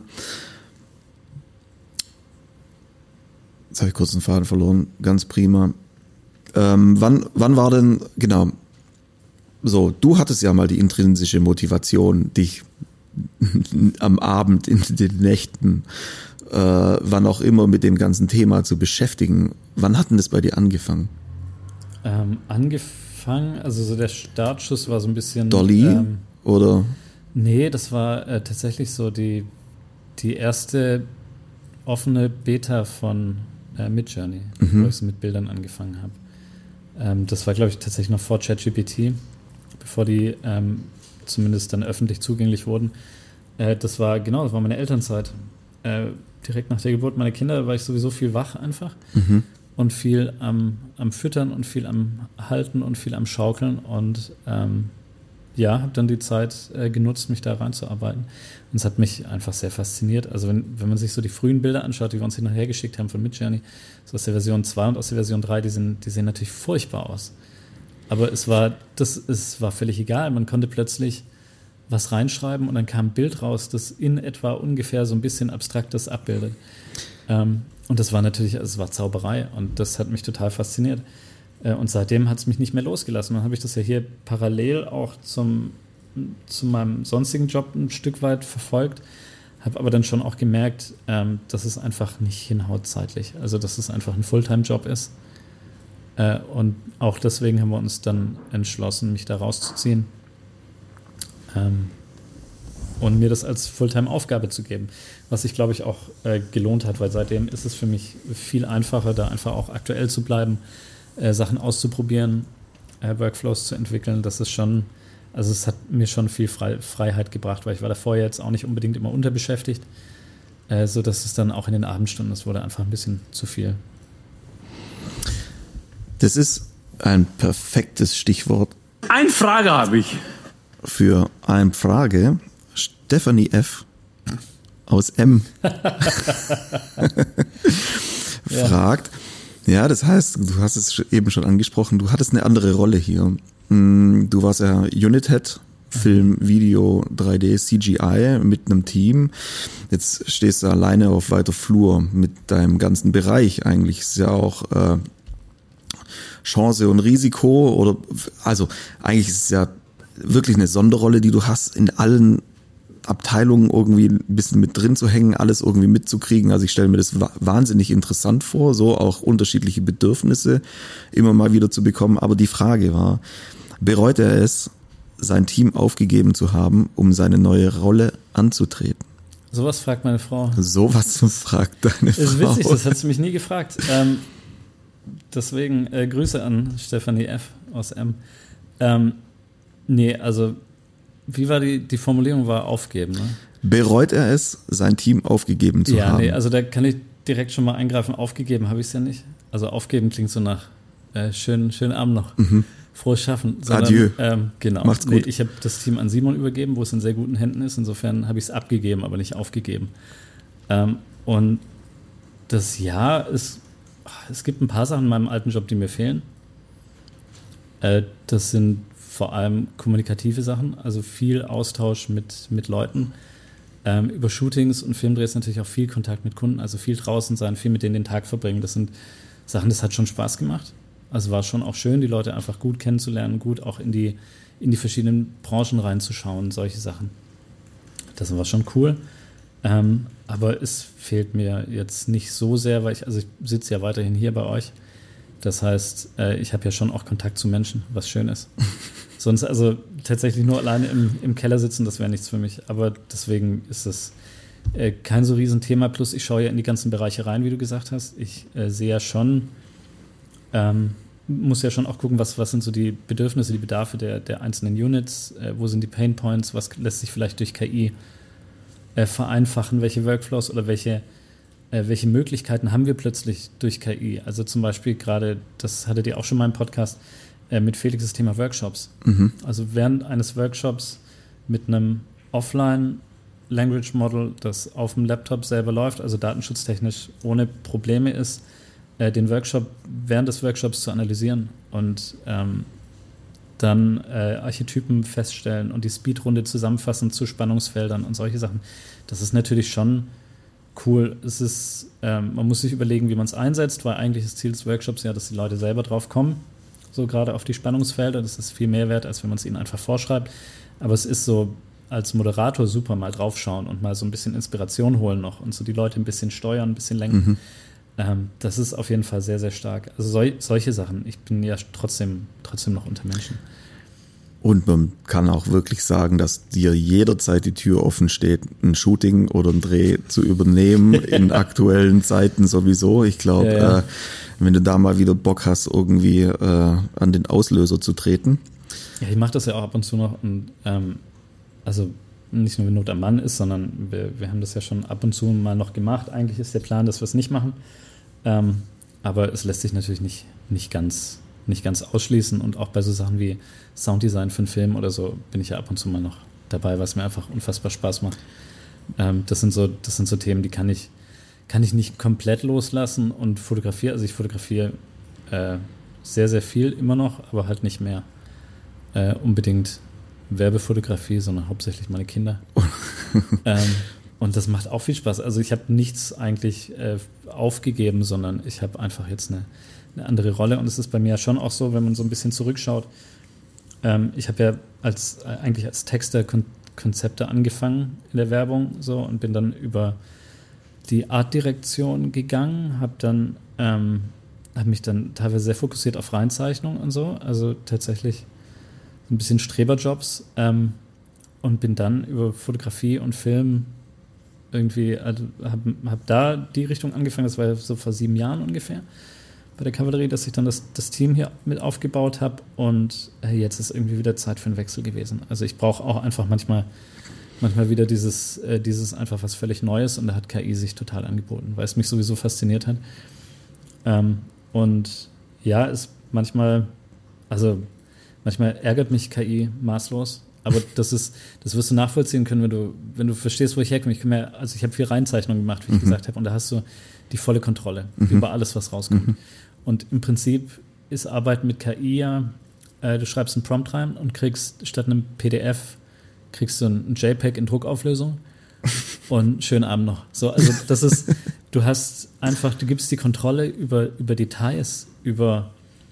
A: habe ich kurz den Faden verloren. Ganz prima. Wann war denn, genau, so, du hattest ja mal die intrinsische Motivation, dich am Abend, in den Nächten, wann auch immer mit dem ganzen Thema zu beschäftigen. Wann hat denn das bei dir angefangen?
D: Angefangen, also so der Startschuss war so ein bisschen...
A: Dolly, oder?
D: Nee, das war tatsächlich so die erste offene Beta von Midjourney, wo ich so mit Bildern angefangen habe. Das war, glaube ich, tatsächlich noch vor ChatGPT, bevor die zumindest dann öffentlich zugänglich wurden. Das war meine Elternzeit. direkt nach der Geburt meiner Kinder war ich sowieso viel wach einfach und viel am Füttern und viel am Halten und viel am Schaukeln und habe dann die Zeit genutzt, mich da reinzuarbeiten. Und es hat mich einfach sehr fasziniert. Also wenn man sich so die frühen Bilder anschaut, die wir uns hin und her geschickt haben von Midjourney, so aus der Version 2 und aus der Version 3, die sehen natürlich furchtbar aus. Aber es war völlig egal. Man konnte plötzlich was reinschreiben und dann kam ein Bild raus, das in etwa ungefähr so ein bisschen Abstraktes abbildet. Und das war natürlich, es war Zauberei und das hat mich total fasziniert. Und seitdem hat es mich nicht mehr losgelassen. Dann habe ich das ja hier parallel auch zu meinem sonstigen Job ein Stück weit verfolgt, habe aber dann schon auch gemerkt, dass es einfach nicht hinhaut zeitlich. Also dass es einfach ein Fulltime-Job ist. Und auch deswegen haben wir uns dann entschlossen, mich da rauszuziehen und mir das als Fulltime-Aufgabe zu geben, was sich, glaube ich, auch gelohnt hat, weil seitdem ist es für mich viel einfacher, da einfach auch aktuell zu bleiben, Sachen auszuprobieren, Workflows zu entwickeln. Das ist schon, also es hat mir schon viel Freiheit gebracht, weil ich war davor jetzt auch nicht unbedingt immer unterbeschäftigt, sodass es dann auch in den Abendstunden, das wurde einfach ein bisschen zu viel.
A: Das ist ein perfektes Stichwort.
E: Eine Frage habe ich.
A: Für eine Frage. Stephanie F. aus M. fragt, ja, das heißt, du hast es eben schon angesprochen, du hattest eine andere Rolle hier. Du warst ja Unit-Head, Film, Video, 3D, CGI mit einem Team. Jetzt stehst du alleine auf weiter Flur mit deinem ganzen Bereich. Eigentlich ist ja auch Chance und Risiko oder, also eigentlich ist es ja wirklich eine Sonderrolle, die du hast, in allen Abteilungen irgendwie ein bisschen mit drin zu hängen, alles irgendwie mitzukriegen. Also ich stelle mir das wahnsinnig interessant vor, so auch unterschiedliche Bedürfnisse immer mal wieder zu bekommen. Aber die Frage war, bereut er es, sein Team aufgegeben zu haben, um seine neue Rolle anzutreten?
D: Sowas fragt meine Frau.
A: Sowas fragt deine Frau.
D: Das ist witzig, das hat sie mich nie gefragt. Deswegen Grüße an Stephanie F. aus M. Nee, also wie war die Formulierung? War aufgeben, ne?
A: Bereut er es, sein Team aufgegeben zu haben? Ja, nee,
D: also da kann ich direkt schon mal eingreifen. Aufgegeben habe ich es ja nicht. Also aufgeben klingt so nach schönen Abend noch. Frohes Schaffen. Sondern,
A: Adieu.
D: Genau.
A: Macht's gut.
D: Nee, ich habe das Team an Simon übergeben, wo es in sehr guten Händen ist. Insofern habe ich es abgegeben, aber nicht aufgegeben. Und das Jahr ist, es gibt ein paar Sachen in meinem alten Job, die mir fehlen. Das sind vor allem kommunikative Sachen, also viel Austausch mit Leuten. Über Shootings und Filmdrehs natürlich auch viel Kontakt mit Kunden, also viel draußen sein, viel mit denen den Tag verbringen. Das sind Sachen, das hat schon Spaß gemacht. Also war schon auch schön, die Leute einfach gut kennenzulernen, gut auch in die verschiedenen Branchen reinzuschauen, solche Sachen. Das war schon cool. Aber es fehlt mir jetzt nicht so sehr, weil ich sitze ja weiterhin hier bei euch. Das heißt, ich habe ja schon auch Kontakt zu Menschen, was schön ist. Sonst also tatsächlich nur alleine im Keller sitzen, das wäre nichts für mich. Aber deswegen ist es kein so Riesenthema. Plus ich schaue ja in die ganzen Bereiche rein, wie du gesagt hast. Ich sehe ja schon, muss ja schon auch gucken, was sind so die Bedürfnisse, die Bedarfe der einzelnen Units, wo sind die Pain Points, was lässt sich vielleicht durch KI vereinfachen, welche Workflows oder welche Möglichkeiten haben wir plötzlich durch KI. Also zum Beispiel gerade, das hattet ihr auch schon mal im Podcast, mit Felix das Thema Workshops. Also während eines Workshops mit einem Offline-Language-Model, das auf dem Laptop selber läuft, also datenschutztechnisch ohne Probleme ist, den Workshop während des Workshops zu analysieren und dann Archetypen feststellen und die Speedrunde zusammenfassen zu Spannungsfeldern und solche Sachen. Das ist natürlich schon cool. Es ist, man muss sich überlegen, wie man es einsetzt, weil eigentlich das Ziel des Workshops ja, dass die Leute selber drauf kommen, so gerade auf die Spannungsfelder. Das ist viel mehr wert, als wenn man es ihnen einfach vorschreibt. Aber es ist so als Moderator super, mal draufschauen und mal so ein bisschen Inspiration holen noch und so die Leute ein bisschen steuern, ein bisschen lenken. Das ist auf jeden Fall sehr, sehr stark. Also solche Sachen. Ich bin ja trotzdem noch unter Menschen.
A: Und man kann auch wirklich sagen, dass dir jederzeit die Tür offen steht, ein Shooting oder ein Dreh zu übernehmen, in aktuellen Zeiten sowieso. Ich glaube, wenn du da mal wieder Bock hast, irgendwie an den Auslöser zu treten.
D: Ja, ich mache das ja auch ab und zu noch. Und, also nicht nur wenn Not am Mann ist, sondern wir haben das ja schon ab und zu mal noch gemacht. Eigentlich ist der Plan, dass wir es nicht machen. Aber es lässt sich natürlich nicht ganz ausschließen. Und auch bei so Sachen wie Sounddesign für einen Film oder so bin ich ja ab und zu mal noch dabei, was mir einfach unfassbar Spaß macht. Das sind so Themen, die kann ich nicht komplett loslassen und fotografiere. Also ich fotografiere sehr, sehr viel immer noch, aber halt nicht mehr unbedingt Werbefotografie, sondern hauptsächlich meine Kinder. Und das macht auch viel Spaß. Also ich habe nichts eigentlich aufgegeben, sondern ich habe einfach jetzt eine andere Rolle. Und es ist bei mir ja schon auch so, wenn man so ein bisschen zurückschaut, ich habe ja eigentlich als Texter Konzepte angefangen in der Werbung so und bin dann über die Artdirektion gegangen, habe mich dann teilweise sehr fokussiert auf Reinzeichnung und so, also tatsächlich ein bisschen Streberjobs und bin dann über Fotografie und Film irgendwie, also hab da die Richtung angefangen, das war ja so vor 7 Jahren ungefähr bei der Kavallerie, dass ich dann das Team hier mit aufgebaut habe und jetzt ist irgendwie wieder Zeit für einen Wechsel gewesen. Also ich brauche auch einfach manchmal wieder dieses einfach was völlig Neues und da hat KI sich total angeboten, weil es mich sowieso fasziniert hat. Und ja, manchmal ärgert mich KI maßlos, aber das wirst du nachvollziehen können, wenn du verstehst, wo ich herkomme. Ich habe viel Reinzeichnung gemacht, wie ich gesagt habe, und da hast du die volle Kontrolle über alles, was rauskommt. Und im Prinzip ist Arbeiten mit KI ja, du schreibst einen Prompt rein und kriegst statt einem PDF kriegst du ein JPEG in Druckauflösung und schönen Abend noch. So, also das ist, du gibst die Kontrolle über Details, über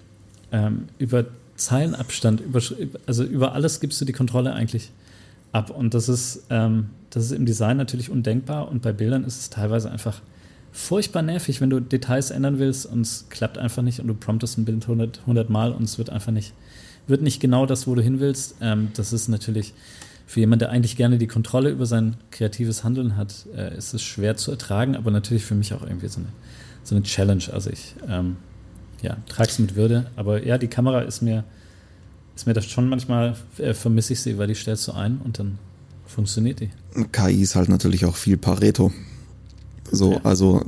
D: Zeilenabstand, also über alles gibst du die Kontrolle eigentlich ab. Und das ist im Design natürlich undenkbar und bei Bildern ist es teilweise einfach furchtbar nervig, wenn du Details ändern willst und es klappt einfach nicht und du promptest ein Bild 100 Mal und es wird nicht genau das, wo du hin willst. Das ist natürlich für jemanden, der eigentlich gerne die Kontrolle über sein kreatives Handeln hat, ist es schwer zu ertragen, aber natürlich für mich auch irgendwie so eine Challenge. Also ich trage es mit Würde, aber ja, die Kamera ist mir das schon manchmal, vermisse ich sie, weil die stellst du ein und dann funktioniert die.
A: KI ist halt natürlich auch viel Pareto. So, ja. Also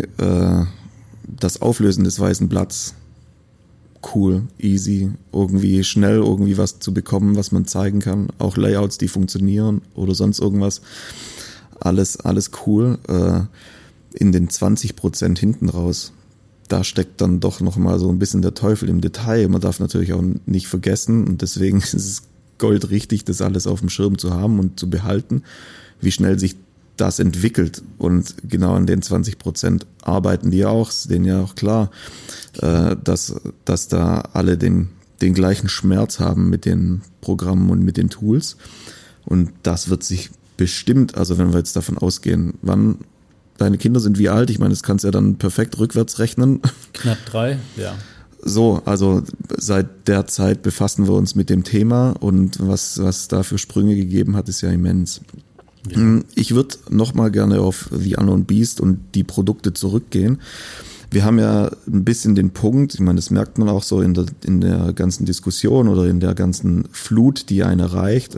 A: das Auflösen des weißen Blatts, cool, easy, irgendwie schnell irgendwie was zu bekommen, was man zeigen kann. Auch Layouts, die funktionieren oder sonst irgendwas. Alles cool. In den 20% hinten raus, da steckt dann doch nochmal so ein bisschen der Teufel im Detail. Man darf natürlich auch nicht vergessen und deswegen ist es goldrichtig, das alles auf dem Schirm zu haben und zu behalten, wie schnell sich das entwickelt. Und genau an den 20% arbeiten die auch, ist denen ja auch klar, dass da alle den gleichen Schmerz haben mit den Programmen und mit den Tools. Und das wird sich bestimmt, also wenn wir jetzt davon ausgehen, wann deine Kinder sind wie alt, ich meine, das kannst du ja dann perfekt rückwärts rechnen.
D: Knapp 3, ja.
A: So, also seit der Zeit befassen wir uns mit dem Thema und was da für Sprünge gegeben hat, ist ja immens. Ja. Ich würde nochmal gerne auf The Unknown Beast und die Produkte zurückgehen. Wir haben ja ein bisschen den Punkt, ich meine, das merkt man auch so in der ganzen Diskussion oder in der ganzen Flut, die einen erreicht,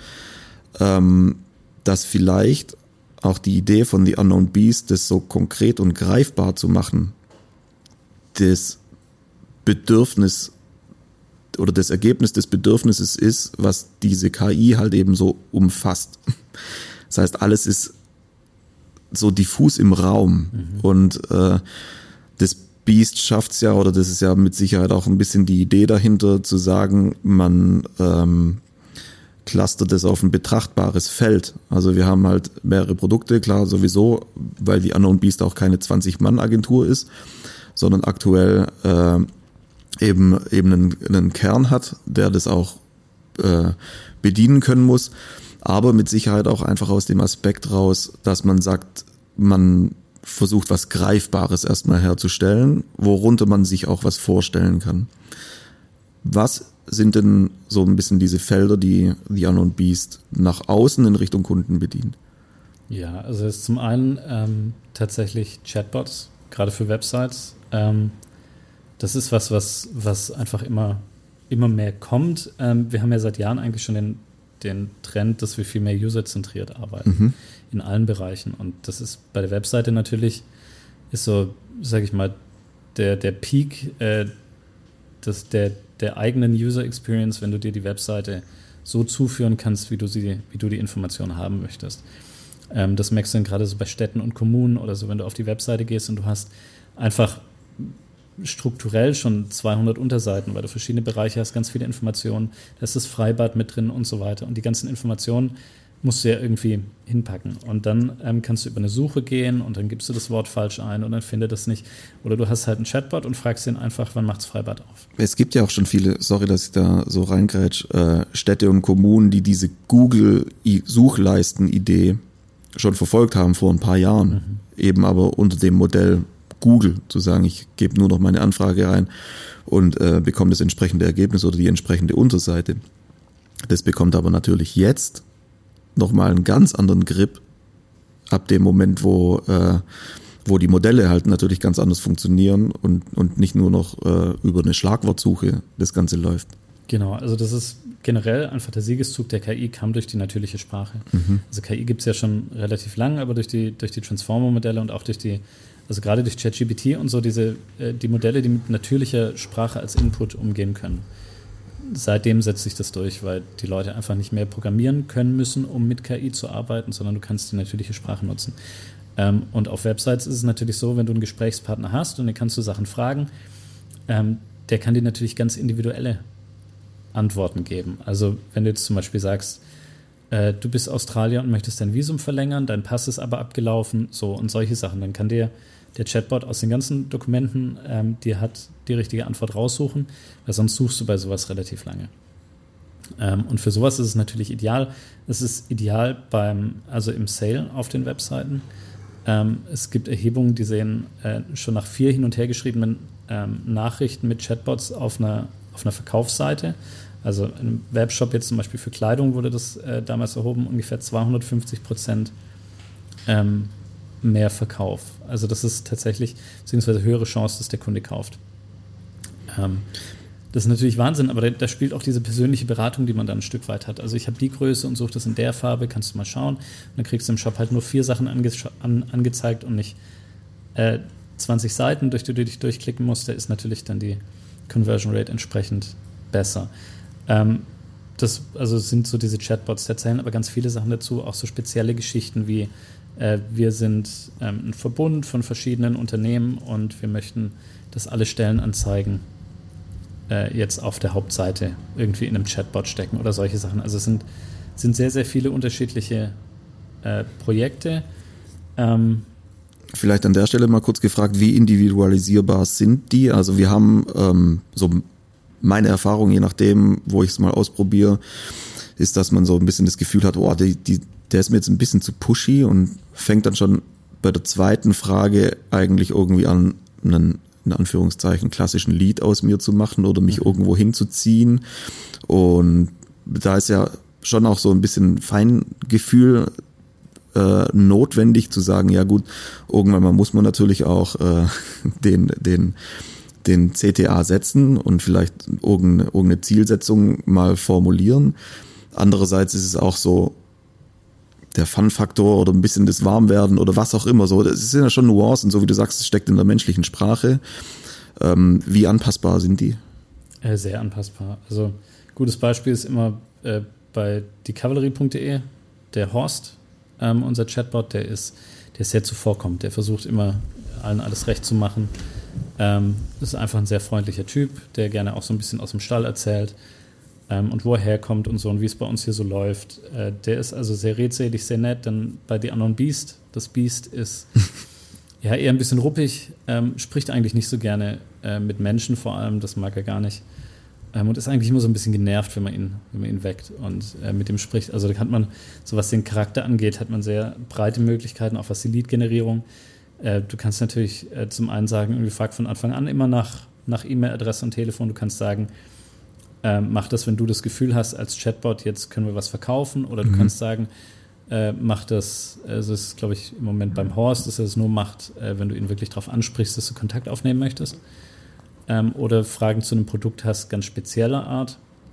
A: dass vielleicht auch die Idee von The Unknown Beast, das so konkret und greifbar zu machen, das Bedürfnis oder das Ergebnis des Bedürfnisses ist, was diese KI halt eben so umfasst. Das heißt, alles ist so diffus im Raum und das Beast schafft's ja, oder das ist ja mit Sicherheit auch ein bisschen die Idee dahinter, zu sagen, man clustert es auf ein betrachtbares Feld. Also wir haben halt mehrere Produkte, klar sowieso, weil die Unknown Beast auch keine 20-Mann-Agentur ist, sondern aktuell eben einen Kern hat, der das auch bedienen können muss, aber mit Sicherheit auch einfach aus dem Aspekt raus, dass man sagt, man versucht was Greifbares erstmal herzustellen, worunter man sich auch was vorstellen kann. Was sind denn so ein bisschen diese Felder, die The Unknown Beast nach außen in Richtung Kunden bedient?
D: Ja, also es ist zum einen tatsächlich Chatbots, gerade für Websites. Das ist was einfach immer mehr kommt. Wir haben ja seit Jahren eigentlich schon den Trend, dass wir viel mehr userzentriert arbeiten in allen Bereichen. Und das ist bei der Webseite natürlich, ist so, sage ich mal, der Peak der eigenen User Experience, wenn du dir die Webseite so zuführen kannst, wie du die Informationen haben möchtest. Das merkst du dann gerade so bei Städten und Kommunen oder so, wenn du auf die Webseite gehst und du hast einfach strukturell schon 200 Unterseiten, weil du verschiedene Bereiche hast, ganz viele Informationen, da ist das Freibad mit drin und so weiter. Und die ganzen Informationen musst du ja irgendwie hinpacken. Und dann kannst du über eine Suche gehen und dann gibst du das Wort falsch ein und dann findet das nicht. Oder du hast halt einen Chatbot und fragst ihn einfach, wann macht's Freibad auf?
A: Es gibt ja auch schon viele, sorry, dass ich da so reingrätsch, Städte und Kommunen, die diese Google-Suchleisten-Idee schon verfolgt haben vor ein paar Jahren. Eben aber unter dem Modell Google, zu sagen, ich gebe nur noch meine Anfrage ein und bekomme das entsprechende Ergebnis oder die entsprechende Unterseite. Das bekommt aber natürlich jetzt nochmal einen ganz anderen Grip ab dem Moment, wo die Modelle halt natürlich ganz anders funktionieren und nicht nur noch über eine Schlagwortsuche das Ganze läuft.
D: Genau, also das ist generell einfach der Siegeszug der KI kam durch die natürliche Sprache. Also KI gibt es ja schon relativ lang, aber durch die Transformer-Modelle und auch also gerade durch ChatGPT und so die Modelle, die mit natürlicher Sprache als Input umgehen können. Seitdem setzt sich das durch, weil die Leute einfach nicht mehr programmieren können müssen, um mit KI zu arbeiten, sondern du kannst die natürliche Sprache nutzen. Und auf Websites ist es natürlich so, wenn du einen Gesprächspartner hast und den kannst du Sachen fragen, der kann dir natürlich ganz individuelle Antworten geben. Also wenn du jetzt zum Beispiel sagst, du bist Australier und möchtest dein Visum verlängern, dein Pass ist aber abgelaufen, so und solche Sachen, dann kann dir der Chatbot aus den ganzen Dokumenten dir die richtige Antwort raussuchen, weil sonst suchst du bei sowas relativ lange. Und für sowas ist es natürlich ideal. Es ist ideal also im Sale auf den Webseiten. Es gibt Erhebungen, die sehen schon nach 4 hin und her geschriebenen Nachrichten mit Chatbots auf einer Verkaufsseite. Also im Webshop jetzt zum Beispiel für Kleidung wurde das damals erhoben, ungefähr 250% mehr Verkauf. Also das ist tatsächlich, beziehungsweise höhere Chance, dass der Kunde kauft. Das ist natürlich Wahnsinn, aber da spielt auch diese persönliche Beratung, die man dann ein Stück weit hat. Also ich habe die Größe und suche das in der Farbe, kannst du mal schauen. Und dann kriegst du im Shop halt nur 4 Sachen angezeigt und nicht 20 Seiten, durch die du dich durchklicken musst. Da ist natürlich dann die Conversion Rate entsprechend besser. Das sind so diese Chatbots, da erzählen aber ganz viele Sachen dazu, auch so spezielle Geschichten wie wir sind ein Verbund von verschiedenen Unternehmen und wir möchten, dass alle Stellenanzeigen jetzt auf der Hauptseite irgendwie in einem Chatbot stecken oder solche Sachen. Also es sind sehr, sehr viele unterschiedliche Projekte.
A: Vielleicht an der Stelle mal kurz gefragt, wie individualisierbar sind die? Also wir haben so meine Erfahrung, je nachdem, wo ich es mal ausprobiere, ist, dass man so ein bisschen das Gefühl hat, der ist mir jetzt ein bisschen zu pushy und fängt dann schon bei der zweiten Frage eigentlich irgendwie an, einen, in Anführungszeichen, klassischen Lead aus mir zu machen oder mich irgendwo hinzuziehen. Und da ist ja schon auch so ein bisschen Feingefühl notwendig zu sagen, ja gut, irgendwann mal muss man natürlich auch den CTA setzen und vielleicht irgendeine Zielsetzung mal formulieren. Andererseits ist es auch so der Fun-Faktor oder ein bisschen das Warmwerden oder was auch immer. So, das sind ja schon Nuancen, so wie du sagst, es steckt in der menschlichen Sprache. Wie anpassbar sind die?
D: Sehr anpassbar. Also gutes Beispiel ist immer bei diecavalry.de, der Horst, unser Chatbot, der ist sehr zuvorkommend. Der versucht immer allen alles recht zu machen. Ist einfach ein sehr freundlicher Typ, der gerne auch so ein bisschen aus dem Stall erzählt und wo er herkommt und so und wie es bei uns hier so läuft. Der ist also sehr redselig, sehr nett. Dann bei The Unknown Beast. Das Beast ist ja eher ein bisschen ruppig, spricht eigentlich nicht so gerne mit Menschen vor allem, das mag er gar nicht. Und ist eigentlich immer so ein bisschen genervt, wenn man ihn weckt und mit ihm spricht. Also da hat man, so was den Charakter angeht, hat man sehr breite Möglichkeiten, auch was die Lead-Generierung. Du kannst natürlich zum einen sagen, irgendwie frag von Anfang an immer nach E-Mail-Adresse und Telefon. Du kannst sagen, mach das, wenn du das Gefühl hast, als Chatbot, jetzt können wir was verkaufen. Oder du kannst sagen, mach das, also das ist, glaube ich, im Moment beim Horst, dass er das nur macht, wenn du ihn wirklich darauf ansprichst, dass du Kontakt aufnehmen möchtest. Oder Fragen zu einem Produkt hast, ganz spezieller Art.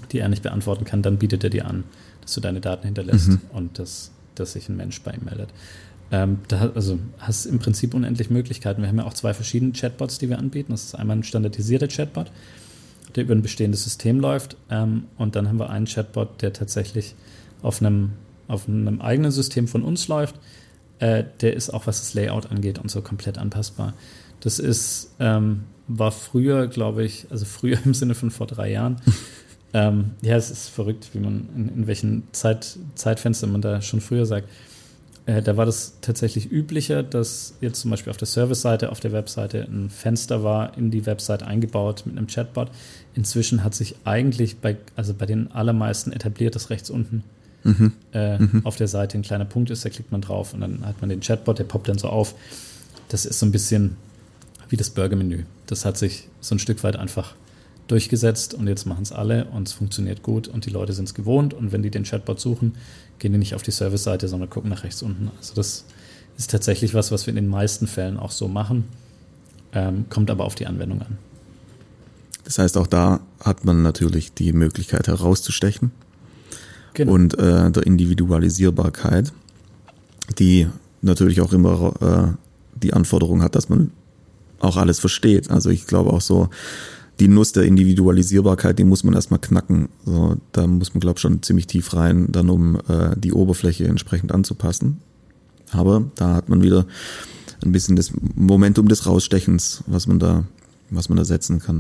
D: die er nicht beantworten kann, dann bietet er dir an, dass du deine Daten hinterlässt und dass sich ein Mensch bei ihm meldet. Also hast im Prinzip unendlich Möglichkeiten. Wir haben ja auch 2 verschiedene Chatbots, die wir anbieten. Das ist einmal ein standardisierter Chatbot, der über ein bestehendes System läuft. Und dann haben wir einen Chatbot, der tatsächlich auf einem eigenen System von uns läuft. Der ist auch, was das Layout angeht und so, komplett anpassbar. Das war früher, glaube ich, also früher im Sinne von vor 3 Jahren. Es ist verrückt, wie man in welchen Zeitfenster man da schon früher sagt. Da war das tatsächlich üblicher, dass jetzt zum Beispiel auf der Service-Seite, auf der Webseite ein Fenster war, in die Webseite eingebaut mit einem Chatbot. Inzwischen hat sich eigentlich bei den allermeisten etabliert, dass rechts unten auf der Seite ein kleiner Punkt ist, da klickt man drauf und dann hat man den Chatbot, der poppt dann so auf. Das ist so ein bisschen wie das Burgermenü. Das hat sich so ein Stück weit einfach durchgesetzt und jetzt machen es alle und es funktioniert gut und die Leute sind es gewohnt und wenn die den Chatbot suchen, gehen die nicht auf die Service-Seite, sondern gucken nach rechts unten. Also das ist tatsächlich was wir in den meisten Fällen auch so machen, kommt aber auf die Anwendung an.
A: Das heißt, auch da hat man natürlich die Möglichkeit herauszustechen. Genau. Und der Individualisierbarkeit, die natürlich auch immer die Anforderung hat, dass man auch alles versteht. Also ich glaube auch so, die Nuss der Individualisierbarkeit, die muss man erstmal knacken. So, da muss man, glaube ich, schon ziemlich tief rein, dann um die Oberfläche entsprechend anzupassen. Aber da hat man wieder ein bisschen das Momentum des Rausstechens, was man da setzen kann.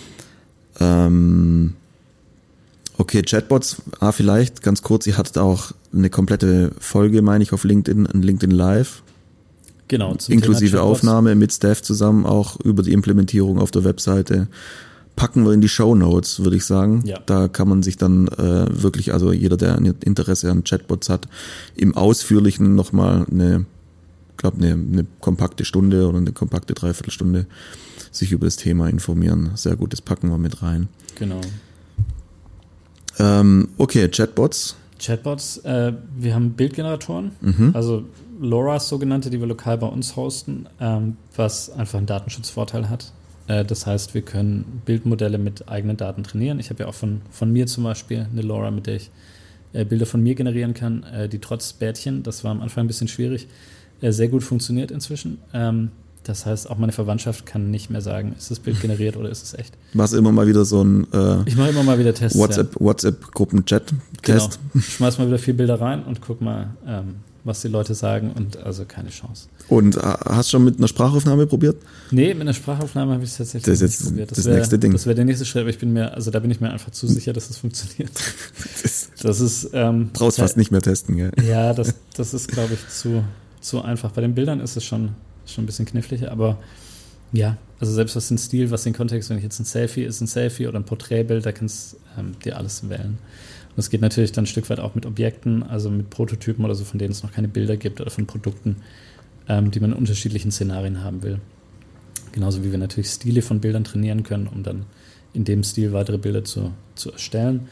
A: Okay, Chatbots, vielleicht ganz kurz, ihr hattet auch eine komplette Folge, meine ich, auf LinkedIn, ein LinkedIn Live.
D: Genau.
A: Inklusive Aufnahme mit Steph zusammen, auch über die Implementierung auf der Webseite. Packen wir in die Shownotes, würde ich sagen. Ja. Da kann man sich dann wirklich, also jeder, der ein Interesse an Chatbots hat, im Ausführlichen nochmal eine kompakte Stunde oder eine kompakte Dreiviertelstunde sich über das Thema informieren. Sehr gut, das packen wir mit rein.
D: Genau.
A: Okay, Chatbots.
D: Wir haben Bildgeneratoren, also LoRa's sogenannte, die wir lokal bei uns hosten, was einfach einen Datenschutzvorteil hat. Das heißt, wir können Bildmodelle mit eigenen Daten trainieren. Ich habe ja auch von mir zum Beispiel eine LoRa, mit der ich Bilder von mir generieren kann, die trotz Bärtchen, das war am Anfang ein bisschen schwierig, sehr gut funktioniert inzwischen. Das heißt, auch meine Verwandtschaft kann nicht mehr sagen, ist das Bild generiert oder ist es echt.
A: Machst immer mal wieder so ein
D: ich mache immer mal wieder Tests.
A: WhatsApp-Gruppen-Chat-Test.
D: Genau. Ich schmeiß mal wieder 4 Bilder rein und guck mal, was die Leute sagen und also keine Chance.
A: Und hast du schon mit einer Sprachaufnahme probiert?
D: Nee, mit einer Sprachaufnahme habe ich es tatsächlich nicht probiert.
A: Das nächste Ding.
D: Das wäre der nächste Schritt, aber da bin ich mir einfach zu sicher, dass es funktioniert. Das ist
A: brauchst fast nicht mehr testen, gell?
D: Ja, das ist, glaube ich, zu einfach. Bei den Bildern ist es schon ein bisschen kniffliger, aber ja, also selbst was den Stil, was den Kontext, wenn ich jetzt ein Selfie oder ein Porträtbild, da kannst dir alles wählen. Und das geht natürlich dann ein Stück weit auch mit Objekten, also mit Prototypen oder so, von denen es noch keine Bilder gibt oder von Produkten, die man in unterschiedlichen Szenarien haben will. Genauso wie wir natürlich Stile von Bildern trainieren können, um dann in dem Stil weitere Bilder zu erstellen.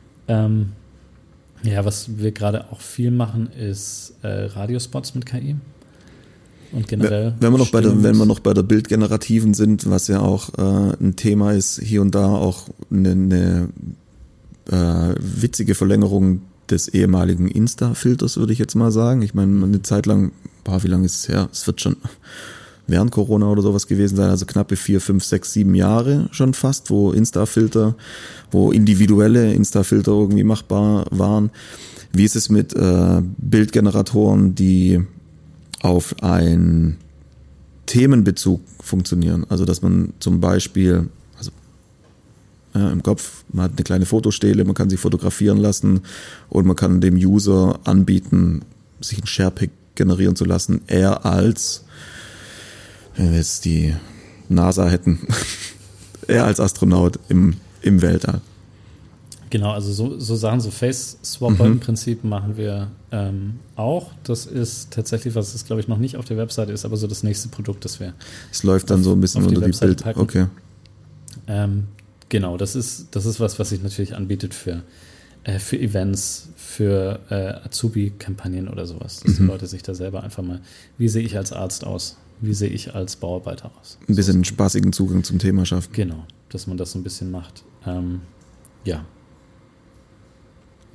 D: Was wir gerade auch viel machen, ist Radiospots mit KI. Und generell
A: wenn wir noch bei der Bildgenerativen sind, was ja auch ein Thema ist, hier und da auch eine witzige Verlängerung des ehemaligen Insta-Filters, würde ich jetzt mal sagen. Ich meine, eine Zeit lang, wie lange ist es her? Es wird schon während Corona oder sowas gewesen sein, also knappe 4, 5, 6, 7 Jahre schon fast, wo individuelle Insta-Filter irgendwie machbar waren. Wie ist es mit Bildgeneratoren, die auf einen Themenbezug funktionieren? Also dass man zum Beispiel im Kopf, man hat eine kleine Fotostele, man kann sich fotografieren lassen und man kann dem User anbieten, sich einen Sharepic generieren zu lassen, eher als, wenn wir jetzt die NASA hätten, eher als Astronaut im Weltall.
D: Genau, also so Sachen, so Face-Swapper im Prinzip machen wir auch. Das ist tatsächlich, was es glaube ich noch nicht auf der Webseite ist, aber so das nächste Produkt, das wir
A: es läuft dann so ein bisschen unter die Bild.
D: Packen.
A: Okay.
D: Genau, das ist was sich natürlich anbietet für Events, für Azubi-Kampagnen oder sowas. Dass die Leute sich da selber einfach mal, wie sehe ich als Arzt aus? Wie sehe ich als Bauarbeiter aus?
A: Ein bisschen spaßigen Zugang zum Thema schaffen.
D: Genau, dass man das so ein bisschen macht. Ja.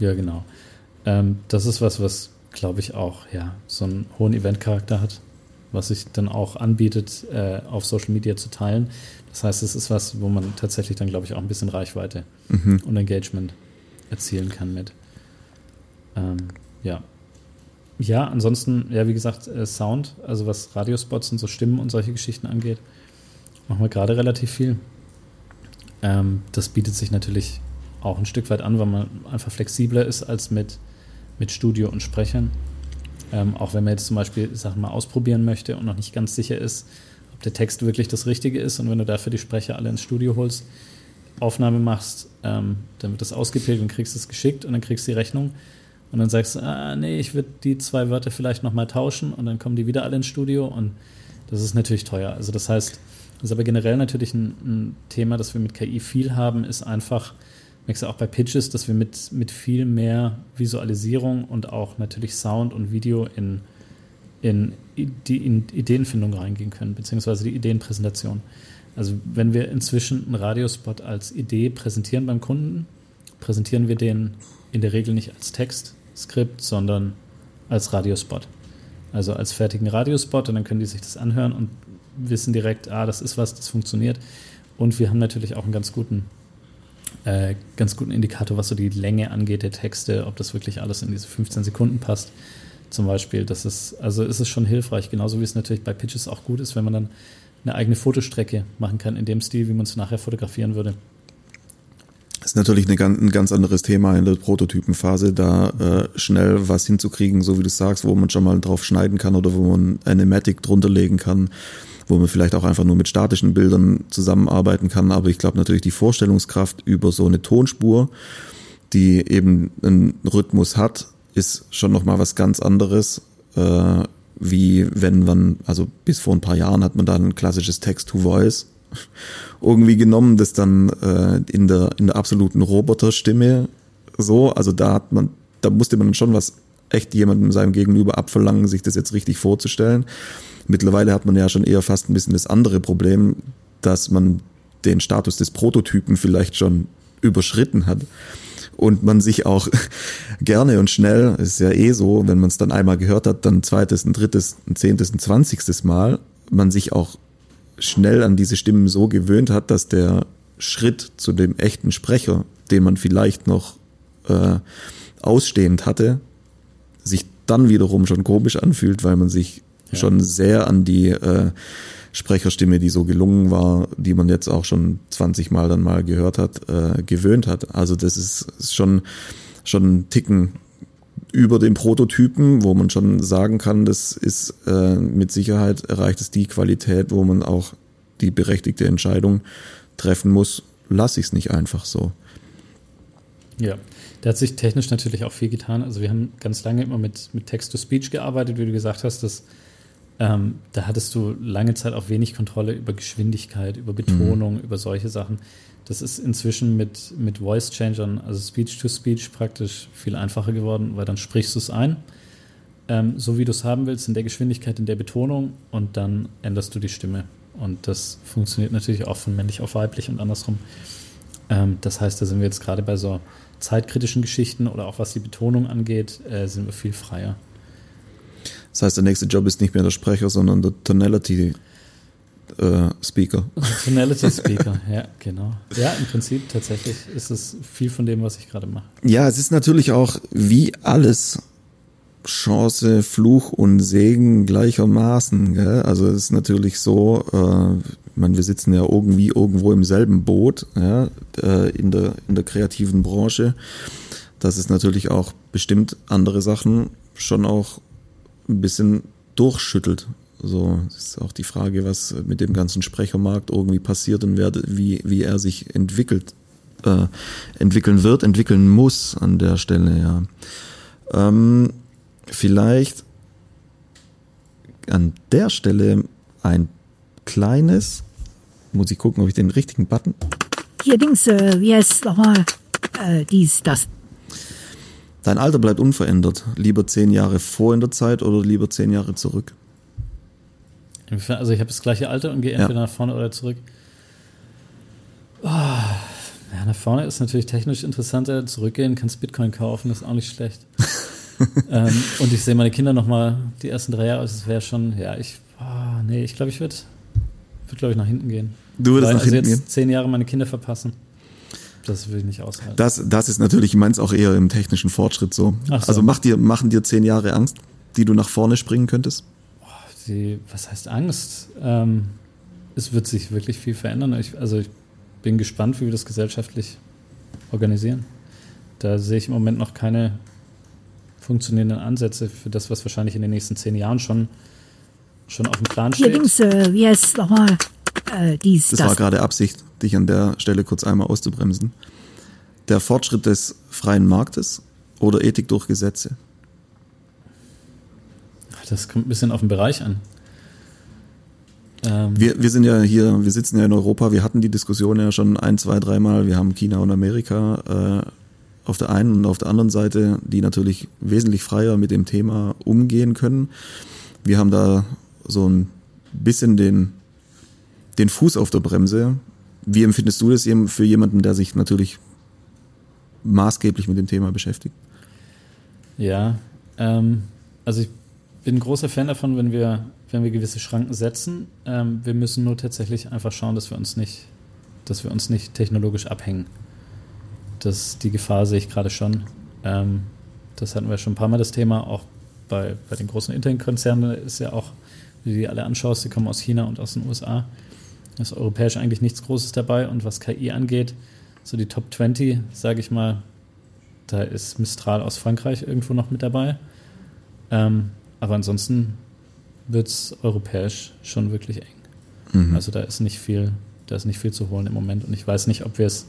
D: Ja, genau. Das ist was glaube ich auch so einen hohen Event-Charakter hat, was sich dann auch anbietet, auf Social Media zu teilen. Das heißt, es ist was, wo man tatsächlich dann, glaube ich, auch ein bisschen Reichweite und Engagement erzielen kann mit. Ja, ansonsten, wie gesagt, Sound, also was Radiospots und so Stimmen und solche Geschichten angeht, machen wir gerade relativ viel. Das bietet sich natürlich auch ein Stück weit an, weil man einfach flexibler ist als mit Studio und Sprechern. Auch wenn man jetzt zum Beispiel Sachen mal ausprobieren möchte und noch nicht ganz sicher ist, ob der Text wirklich das Richtige ist, und wenn du dafür die Sprecher alle ins Studio holst, Aufnahme machst, dann wird das ausgeprägt und kriegst es geschickt und dann kriegst du die Rechnung und dann sagst du, nee, ich würde die 2 Wörter vielleicht nochmal tauschen, und dann kommen die wieder alle ins Studio, und das ist natürlich teuer. Also das heißt, das ist aber generell natürlich ein Thema, das wir mit KI viel haben, ist einfach, merkst du auch bei Pitches, dass wir mit viel mehr Visualisierung und auch natürlich Sound und Video in die Ideenfindung reingehen können, beziehungsweise die Ideenpräsentation. Also wenn wir inzwischen einen Radiospot als Idee präsentieren beim Kunden, präsentieren wir den in der Regel nicht als Textskript, sondern als Radiospot. Also als fertigen Radiospot, und dann können die sich das anhören und wissen direkt, das ist was, das funktioniert. Und wir haben natürlich auch einen ganz guten Indikator, was so die Länge angeht der Texte, ob das wirklich alles in diese 15 Sekunden passt. Zum Beispiel, ist es schon hilfreich, genauso wie es natürlich bei Pitches auch gut ist, wenn man dann eine eigene Fotostrecke machen kann, in dem Stil, wie man es nachher fotografieren würde.
A: Das ist natürlich ein ganz anderes Thema in der Prototypenphase, da schnell was hinzukriegen, so wie du sagst, wo man schon mal drauf schneiden kann oder wo man Animatic drunter legen kann, wo man vielleicht auch einfach nur mit statischen Bildern zusammenarbeiten kann. Aber ich glaube natürlich, die Vorstellungskraft über so eine Tonspur, die eben einen Rhythmus hat, ist schon nochmal was ganz anderes, wie wenn man, also bis vor ein paar Jahren hat man da ein klassisches Text-to-Voice irgendwie genommen, das dann in der absoluten Roboterstimme so, also da musste man schon was echt jemandem seinem Gegenüber abverlangen, sich das jetzt richtig vorzustellen. Mittlerweile hat man ja schon eher fast ein bisschen das andere Problem, dass man den Status des Prototypen vielleicht schon überschritten hat und man sich auch gerne und schnell, ist ja eh so, wenn man es dann einmal gehört hat, dann ein zweites, ein drittes, ein 10., ein 20. Mal, man sich auch schnell an diese Stimmen so gewöhnt hat, dass der Schritt zu dem echten Sprecher, den man vielleicht noch ausstehend hatte, sich dann wiederum schon komisch anfühlt, weil man sich schon sehr an die Sprecherstimme, die so gelungen war, die man jetzt auch schon 20 Mal dann mal gehört hat, gewöhnt hat. Also das ist schon ein Ticken über dem Prototypen, wo man schon sagen kann, das ist mit Sicherheit erreicht es die Qualität, wo man auch die berechtigte Entscheidung treffen muss, lasse ich es nicht einfach so.
D: Ja, da hat sich technisch natürlich auch viel getan. Also wir haben ganz lange immer mit Text-to-Speech gearbeitet, wie du gesagt hast, da hattest du lange Zeit auch wenig Kontrolle über Geschwindigkeit, über Betonung, über solche Sachen. Das ist inzwischen mit Voice-Changern, also Speech-to-Speech, praktisch viel einfacher geworden, weil dann sprichst du es ein, so wie du es haben willst, in der Geschwindigkeit, in der Betonung, und dann änderst du die Stimme. Und das funktioniert natürlich auch von männlich auf weiblich und andersrum. Das heißt, da sind wir jetzt gerade bei so zeitkritischen Geschichten oder auch was die Betonung angeht, sind wir viel freier.
A: Das heißt, der nächste Job ist nicht mehr der Sprecher, sondern der Tonality Speaker.
D: Tonality Speaker, ja, genau. Ja, im Prinzip tatsächlich ist es viel von dem, was ich gerade mache. Ja,
A: es ist natürlich auch wie alles Chance, Fluch und Segen gleichermaßen. Gell? Also es ist natürlich so, wir sitzen ja irgendwie irgendwo im selben Boot, ja, in der kreativen Branche, dass es natürlich auch bestimmt andere Sachen schon auch ein bisschen durchschüttelt. So ist auch die Frage, was mit dem ganzen Sprechermarkt irgendwie passiert und wie er sich entwickeln wird, entwickeln muss an der Stelle, ja. Vielleicht an der Stelle ein kleines, muss ich gucken, ob ich den richtigen Button.
E: Hier Dings, wie heißt es nochmal? Das.
A: Dein Alter bleibt unverändert. Lieber 10 Jahre vor in der Zeit oder lieber 10 Jahre zurück?
D: Also ich habe das gleiche Alter und gehe entweder nach vorne oder zurück. Oh, Ja, nach vorne ist natürlich technisch interessanter. Zurückgehen, kannst Bitcoin kaufen, ist auch nicht schlecht. Und ich sehe meine Kinder nochmal die ersten 3 Jahre, das wäre schon, ja, ich glaube, ich würde nach hinten gehen.
A: Du würdest nach hinten gehen?
D: 10 Jahre meine Kinder verpassen. Das will ich nicht aushalten.
A: Das ist natürlich, ich meine es auch eher im technischen Fortschritt so.
D: Ach so.
A: Also machen dir 10 Jahre Angst, die du nach vorne springen könntest?
D: Was heißt Angst? Es wird sich wirklich viel verändern. Ich bin gespannt, wie wir das gesellschaftlich organisieren. Da sehe ich im Moment noch keine funktionierenden Ansätze für das, was wahrscheinlich in den nächsten 10 Jahren schon auf dem Plan steht.
E: Hier, Dings, wie heißt nochmal?
A: Das war gerade Absicht, dich an der Stelle kurz einmal auszubremsen. Der Fortschritt des freien Marktes oder Ethik durch Gesetze?
D: Das kommt ein bisschen auf den Bereich an.
A: Wir sind ja hier, wir sitzen ja in Europa, wir hatten die Diskussion ja schon 1, 2, 3 Mal. Wir haben China und Amerika auf der einen und auf der anderen Seite, die natürlich wesentlich freier mit dem Thema umgehen können. Wir haben da so ein bisschen den Fuß auf der Bremse. Wie empfindest du das für jemanden, der sich natürlich maßgeblich mit dem Thema beschäftigt?
D: Ja, also ich bin ein großer Fan davon, wenn wir gewisse Schranken setzen. Wir müssen nur tatsächlich einfach schauen, dass wir uns nicht technologisch abhängen. Die Gefahr sehe ich gerade schon. Das hatten wir schon ein paar Mal das Thema, auch bei den großen Internetkonzernen ist ja auch, wie du die alle anschaust, die kommen aus China und aus den USA. Da ist europäisch eigentlich nichts Großes dabei und was KI angeht, so die Top 20, sage ich mal, da ist Mistral aus Frankreich irgendwo noch mit dabei. Aber ansonsten wird es europäisch schon wirklich eng. Mhm. Also da ist nicht viel zu holen im Moment und ich weiß nicht, ob wir es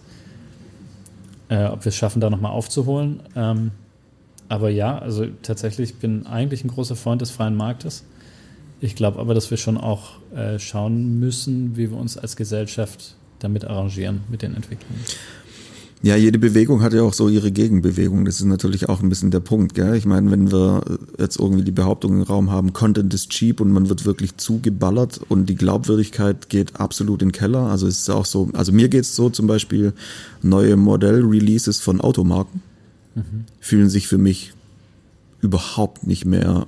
D: schaffen, da nochmal aufzuholen. Aber ja, also tatsächlich bin eigentlich ein großer Freund des freien Marktes. Ich glaube aber, dass wir schon auch schauen müssen, wie wir uns als Gesellschaft damit arrangieren, mit den Entwicklungen.
A: Ja, jede Bewegung hat ja auch so ihre Gegenbewegung. Das ist natürlich auch ein bisschen der Punkt, gell? Ich meine, wenn wir jetzt irgendwie die Behauptung im Raum haben, Content ist cheap und man wird wirklich zugeballert und die Glaubwürdigkeit geht absolut in den Keller. Also es ist auch so, also mir geht's so zum Beispiel, neue Modell-Releases von Automarken fühlen sich für mich überhaupt nicht mehr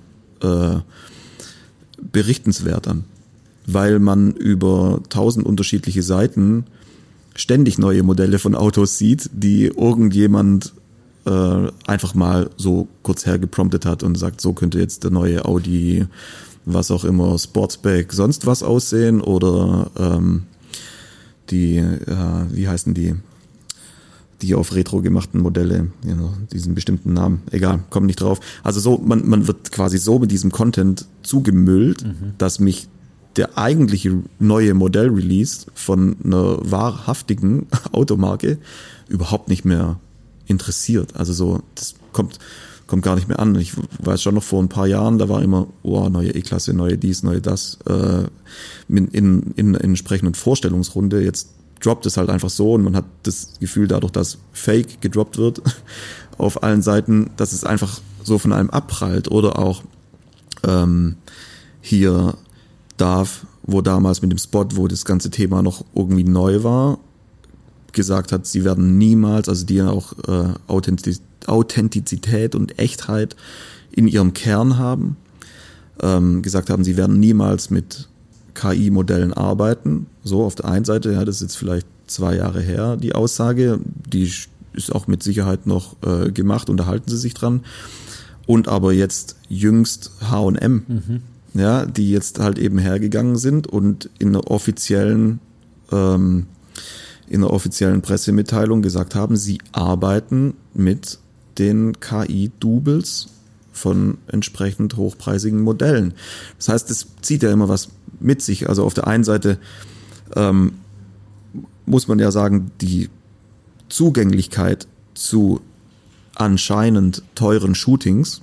A: berichtenswert an, weil man über 1000 unterschiedliche Seiten ständig neue Modelle von Autos sieht, die irgendjemand einfach mal so kurz hergepromptet hat und sagt, so könnte jetzt der neue Audi, was auch immer, Sportsback, sonst was aussehen oder wie heißen die auf Retro gemachten Modelle, diesen bestimmten Namen, egal, komm nicht drauf. Also so, man wird quasi so mit diesem Content zugemüllt, dass mich der eigentliche neue Modell-Release von einer wahrhaftigen Automarke überhaupt nicht mehr interessiert. Also so, das kommt gar nicht mehr an. Ich weiß schon noch vor ein paar Jahren, da war immer, neue E-Klasse, neue dies, neue das, in entsprechenden Vorstellungsrunde. Jetzt droppt es halt einfach so und man hat das Gefühl, dadurch, dass Fake gedroppt wird auf allen Seiten, dass es einfach so von einem abprallt. Oder auch hier Darf, wo damals mit dem Spot, wo das ganze Thema noch irgendwie neu war, gesagt hat, sie werden niemals, also die auch Authentizität und Echtheit in ihrem Kern haben, gesagt haben, sie werden niemals mit KI-Modellen arbeiten. So, auf der einen Seite, ja, das ist jetzt vielleicht 2 Jahre her, die Aussage, die ist auch mit Sicherheit noch gemacht, unterhalten sie sich dran. Und aber jetzt jüngst H&M, ja, die jetzt halt eben hergegangen sind und in einer offiziellen Pressemitteilung gesagt haben, sie arbeiten mit den KI-Doubles von entsprechend hochpreisigen Modellen. Das heißt, es zieht ja immer was mit sich. Also auf der einen Seite muss man ja sagen, die Zugänglichkeit zu anscheinend teuren Shootings,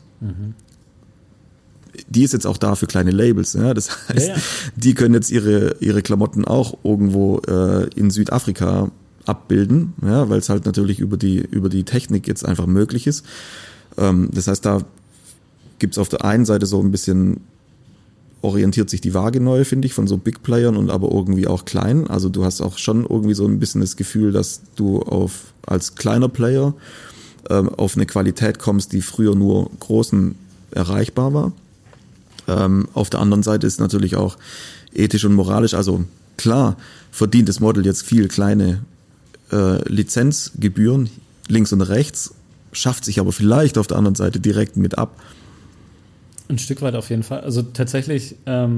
A: die ist jetzt auch da für kleine Labels. Ja? Das heißt, die können jetzt ihre Klamotten auch irgendwo in Südafrika abbilden, ja? Weil es halt natürlich über die Technik jetzt einfach möglich ist. Das heißt, da gibt's auf der einen Seite so ein bisschen orientiert sich die Waage neu, finde ich, von so Big Playern und aber irgendwie auch klein. Also du hast auch schon irgendwie so ein bisschen das Gefühl, dass du als kleiner Player auf eine Qualität kommst, die früher nur Großen erreichbar war. Auf der anderen Seite ist natürlich auch ethisch und moralisch, also klar verdient das Model jetzt viel kleine Lizenzgebühren links und rechts, schafft sich aber vielleicht auf der anderen Seite direkt mit ab.
D: Ein Stück weit auf jeden Fall. Also tatsächlich,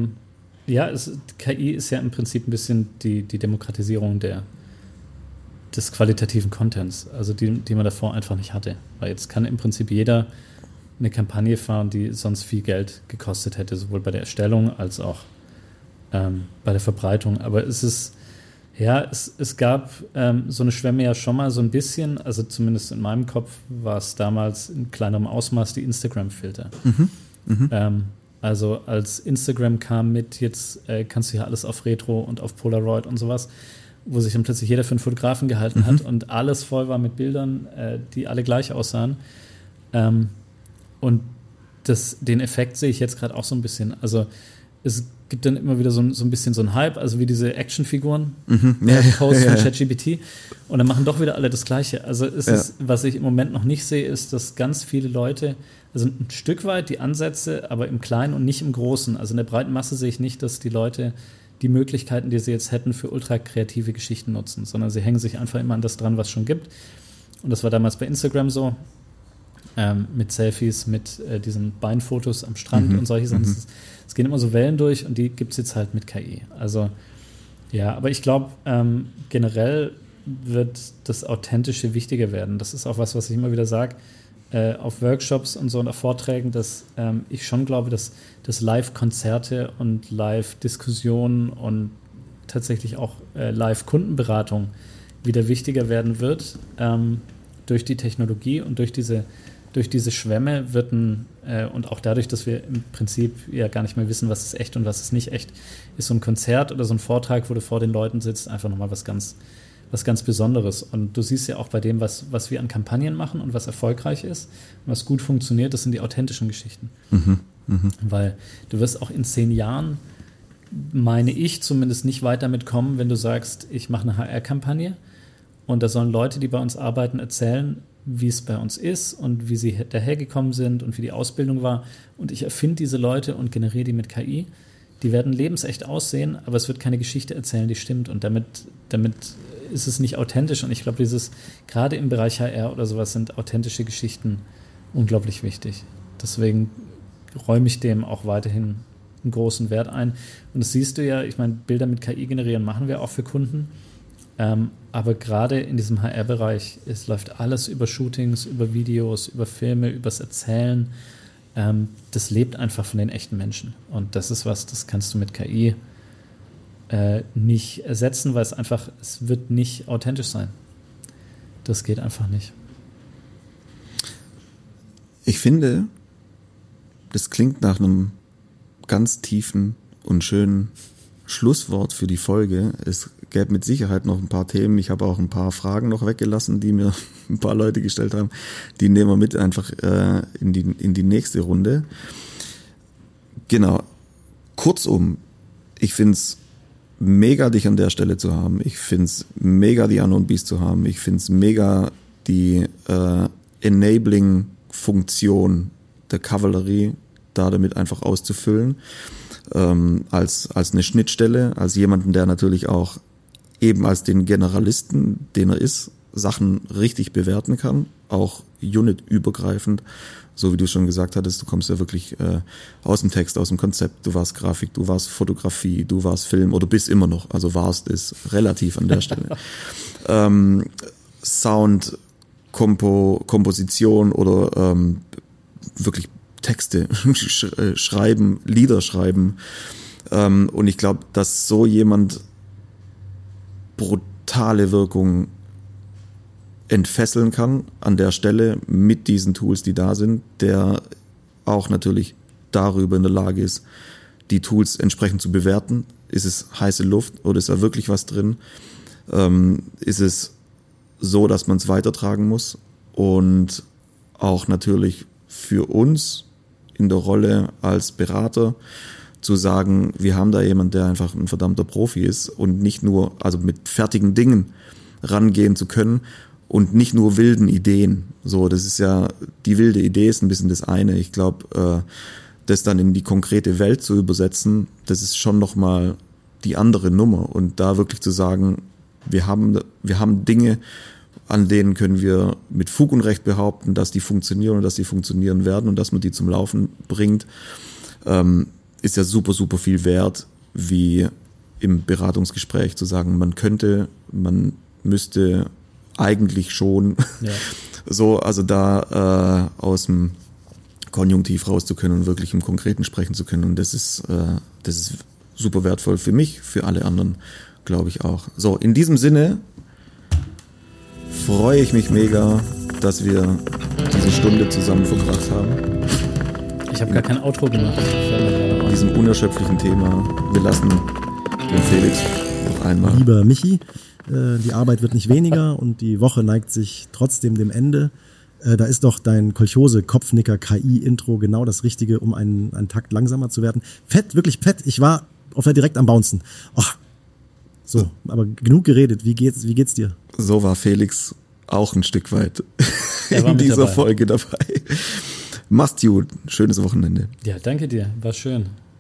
D: KI ist ja im Prinzip ein bisschen die Demokratisierung des qualitativen Contents, also die man davor einfach nicht hatte. Weil jetzt kann im Prinzip jeder eine Kampagne fahren, die sonst viel Geld gekostet hätte, sowohl bei der Erstellung als auch bei der Verbreitung. Aber es gab so eine Schwemme ja schon mal so ein bisschen, also zumindest in meinem Kopf war es damals in kleinerem Ausmaß die Instagram-Filter. Also als Instagram kam mit, jetzt kannst du ja alles auf Retro und auf Polaroid und sowas, wo sich dann plötzlich jeder für einen Fotografen gehalten hat und alles voll war mit Bildern, die alle gleich aussahen. Und den Effekt sehe ich jetzt gerade auch so ein bisschen. Also es gibt dann immer wieder so ein bisschen so ein Hype, also wie diese Actionfiguren, Posts von ChatGPT, und dann machen doch wieder alle das Gleiche. Also ist, was ich im Moment noch nicht sehe, ist, dass ganz viele Leute, also ein Stück weit die Ansätze, aber im Kleinen und nicht im Großen. Also in der breiten Masse sehe ich nicht, dass die Leute die Möglichkeiten, die sie jetzt hätten, für ultra kreative Geschichten nutzen, sondern sie hängen sich einfach immer an das dran, was schon gibt. Und das war damals bei Instagram so, mit Selfies, mit diesen Beinfotos am Strand und solche Sachen. Es gehen immer so Wellen durch und die gibt es jetzt halt mit KI. Also ja, aber ich glaube, generell wird das Authentische wichtiger werden. Das ist auch was ich immer wieder sage, auf Workshops und so und auf Vorträgen, dass ich schon glaube, dass Live-Konzerte und Live-Diskussionen und tatsächlich auch Live-Kundenberatung wieder wichtiger werden wird. Durch die Technologie und durch diese Schwämme und auch dadurch, dass wir im Prinzip ja gar nicht mehr wissen, was ist echt und was ist nicht echt, ist so ein Konzert oder so ein Vortrag, wo du vor den Leuten sitzt, einfach nochmal was ganz Besonderes. Und du siehst ja auch bei dem, was wir an Kampagnen machen und was erfolgreich ist und was gut funktioniert, das sind die authentischen Geschichten. Weil du wirst auch in 10 Jahren, meine ich, zumindest nicht weit damit kommen, wenn du sagst, ich mache eine HR-Kampagne und da sollen Leute, die bei uns arbeiten, erzählen, wie es bei uns ist und wie sie dahergekommen sind und wie die Ausbildung war. Und ich erfinde diese Leute und generiere die mit KI. Die werden lebensecht aussehen, aber es wird keine Geschichte erzählen, die stimmt. Und damit ist es nicht authentisch. Und ich glaube, gerade im Bereich HR oder sowas sind authentische Geschichten unglaublich wichtig. Deswegen räume ich dem auch weiterhin einen großen Wert ein. Und das siehst du ja, ich meine, Bilder mit KI generieren machen wir auch für Kunden. Aber gerade in diesem HR-Bereich, es läuft alles über Shootings, über Videos, über Filme, übers Erzählen. Das lebt einfach von den echten Menschen. Und das ist das kannst du mit KI nicht ersetzen, weil es wird nicht authentisch sein. Das geht einfach nicht.
A: Ich finde, das klingt nach einem ganz tiefen und schönen Schlusswort für die Folge. Es gäbe mit Sicherheit noch ein paar Themen. Ich habe auch ein paar Fragen noch weggelassen, die mir ein paar Leute gestellt haben. Die nehmen wir mit einfach in die nächste Runde. Genau. Kurzum, ich finde es mega, dich an der Stelle zu haben. Ich finde es mega, die Unknown Beast zu haben. Ich finde es mega, die Enabling-Funktion der Kavallerie da damit einfach auszufüllen. Als eine Schnittstelle, als jemanden, der natürlich auch eben als den Generalisten, den er ist, Sachen richtig bewerten kann, auch unitübergreifend, so wie du schon gesagt hattest, du kommst ja wirklich aus dem Text, aus dem Konzept, du warst Grafik, du warst Fotografie, du warst Film oder bist immer noch, also warst ist relativ an der Stelle. Sound, Komposition oder wirklich Texte schreiben, Lieder schreiben. Und ich glaube, dass so jemand brutale Wirkung entfesseln kann an der Stelle mit diesen Tools, die da sind, der auch natürlich darüber in der Lage ist, die Tools entsprechend zu bewerten. Ist es heiße Luft oder ist da wirklich was drin? Ist es so, dass man es weitertragen muss? Und auch natürlich für uns in der Rolle als Berater zu sagen, wir haben da jemand, der einfach ein verdammter Profi ist und nicht nur, also mit fertigen Dingen rangehen zu können und nicht nur wilden Ideen. So, das ist ja, die wilde Idee ist ein bisschen das eine. Ich glaube, das dann in die konkrete Welt zu übersetzen, das ist schon nochmal die andere Nummer. Und da wirklich zu sagen, wir haben Dinge, an denen können wir mit Fug und Recht behaupten, dass die funktionieren und dass die funktionieren werden und dass man die zum Laufen bringt, ist ja super, super viel wert, wie im Beratungsgespräch zu sagen, man müsste eigentlich schon so, also da aus dem Konjunktiv raus zu können und wirklich im Konkreten sprechen zu können. Und das ist super wertvoll für mich, für alle anderen, glaube ich auch. So, in diesem Sinne freue ich mich mega, dass wir diese Stunde zusammen verbracht haben.
D: Ich habe gar kein Outro gemacht.
A: In diesem unerschöpflichen Thema. Wir lassen den Felix noch einmal.
C: Lieber Michi, die Arbeit wird nicht weniger und die Woche neigt sich trotzdem dem Ende. Da ist doch dein Kolchose-Kopfnicker-KI-Intro genau das Richtige, um einen Takt langsamer zu werden. Fett, wirklich fett. Ich war direkt am Bouncen. So, aber genug geredet. Wie geht's dir?
A: So war Felix auch ein Stück weit in dieser Folge dabei. Mach's gut. Schönes Wochenende.
D: Ja, danke dir. War schön.